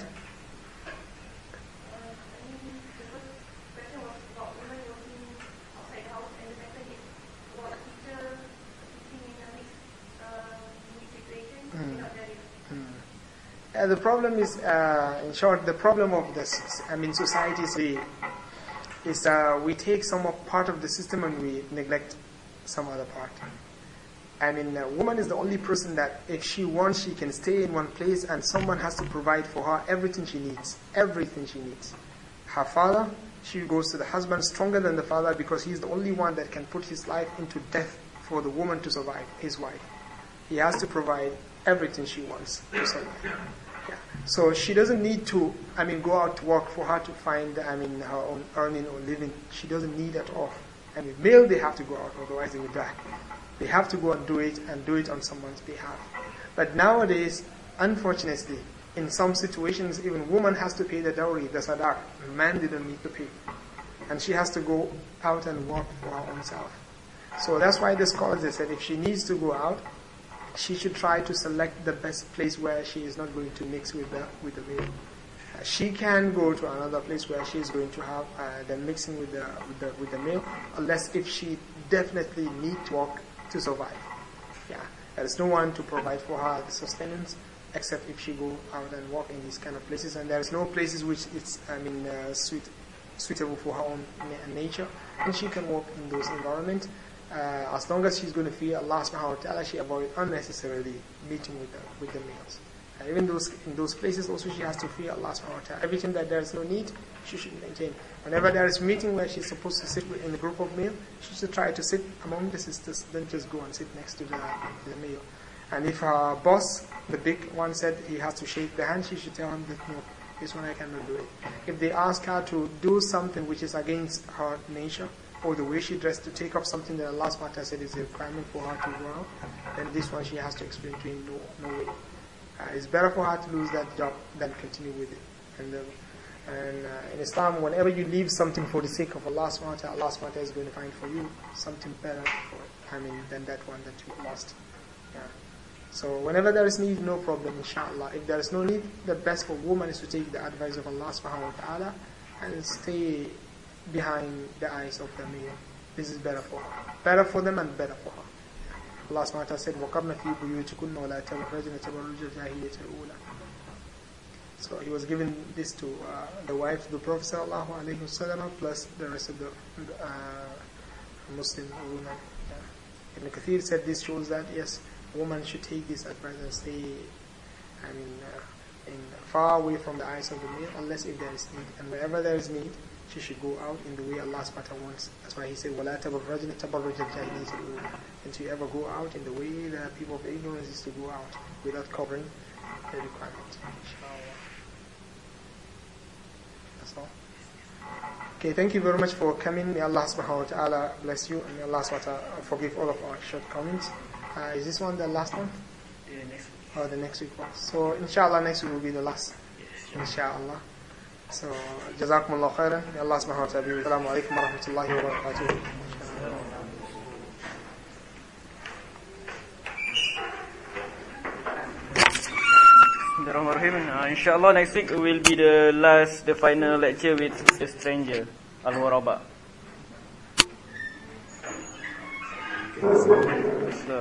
Uh, the problem is, uh, in short, the problem of this, I mean, society is, the, is uh, we take some of part of the system and we neglect some other part. I mean, a woman is the only person that if she wants, she can stay in one place and someone has to provide for her everything she needs. Everything she needs. Her father, she goes to the husband stronger than the father because he's the only one that can put his life into death for the woman to survive, his wife. He has to provide everything she wants to survive. Yeah. So she doesn't need to, I mean, go out to work for her to find, I mean, her own earning or living. She doesn't need at all. I mean, male, they have to go out, otherwise they will die. They have to go and do it, and do it on someone's behalf. But nowadays, unfortunately, in some situations, even woman has to pay the dowry, the sadaq. Man didn't need to pay. And she has to go out and work for her own self. So that's why the scholars, they said, if she needs to go out, she should try to select the best place where she is not going to mix with the with the male. Uh, she can go to another place where she is going to have uh, the mixing with the, with the with the male, unless if she definitely need to work to survive. Yeah, there is no one to provide for her the sustenance except if she go out and work in these kind of places. And there is no places which it's I mean uh, suit, suitable for her own na- nature, and she can work in those environments. Uh, as long as she's going to fear Allah subhanahu wa ta'ala, she avoid unnecessarily meeting with the, with the males. Uh, even those in those places also she has to fear Allah subhanahu wa ta'ala. Everything that there is no need, she should maintain. Whenever there is meeting where she's supposed to sit with, in a group of male, she should try to sit among the sisters, then just go and sit next to the, the male. And if her boss, the big one, said he has to shake the hand, she should tell him that no, this one I cannot do it. If they ask her to do something which is against her nature, or the way she dressed, to take up something that Allah subhanahu wa ta'ala said is a requirement for her to go out, then this one she has to explain to him, no, no way. Uh, it's better for her to lose that job than continue with it. And, uh, and uh, in Islam, whenever you leave something for the sake of Allah subhanahu wa ta'ala, Allah subhanahu wa ta'ala is going to find for you something better for, I mean, than that one that you lost. Yeah. So whenever there is need, no problem, inshallah. If there is no need, the best for woman is to take the advice of Allah subhanahu wa ta'ala and stay behind the eyes of the male. This is better for her. Better for them and better for her. Allah subhanahu wa ta'ala said, وَقَرْنَ فِي بُيُوتِكُنَّ وَلَا تَبَرَّجْنَ تَبَرُّجَ الْجَاهِلِيَّةِ الْأُولَى. So he was giving this to uh, the wife of the Prophet sallallahu alaihi wasallam plus the rest of the uh, Muslim women. Yeah. Ibn Kathir said this shows that yes, woman should take this advice and stay I mean, uh, in, far away from the eyes of the male unless if there is need. And wherever there is need, she should go out in the way Allah subhanahu wa ta'ala wants. That's why he said, وَلَا تَبَرَّجْنَ تَبَرُّجَ الْجَاهِلِيَّةِ الْأُولَى. And to ever go out in the way the people of ignorance is to go out without covering the requirement. Inshallah. That's all. Okay, thank you very much for coming. May Allah subhanahu wa ta'ala bless you, and may Allah subhanahu wa ta'ala forgive all of our shortcomings. Uh, is this one the last one? Yeah, next week. Or the next week one? So inshallah next week will be the last. Yes, sure. Inshallah. So, Jazakumullah khairan. May Allah subhanahu wa ta'ala be with you. Assalamu alaikum wa rahmatullahi wa barakatuh. Uh, inshallah next week will be the last, the final lecture with a stranger, Al-Waraba.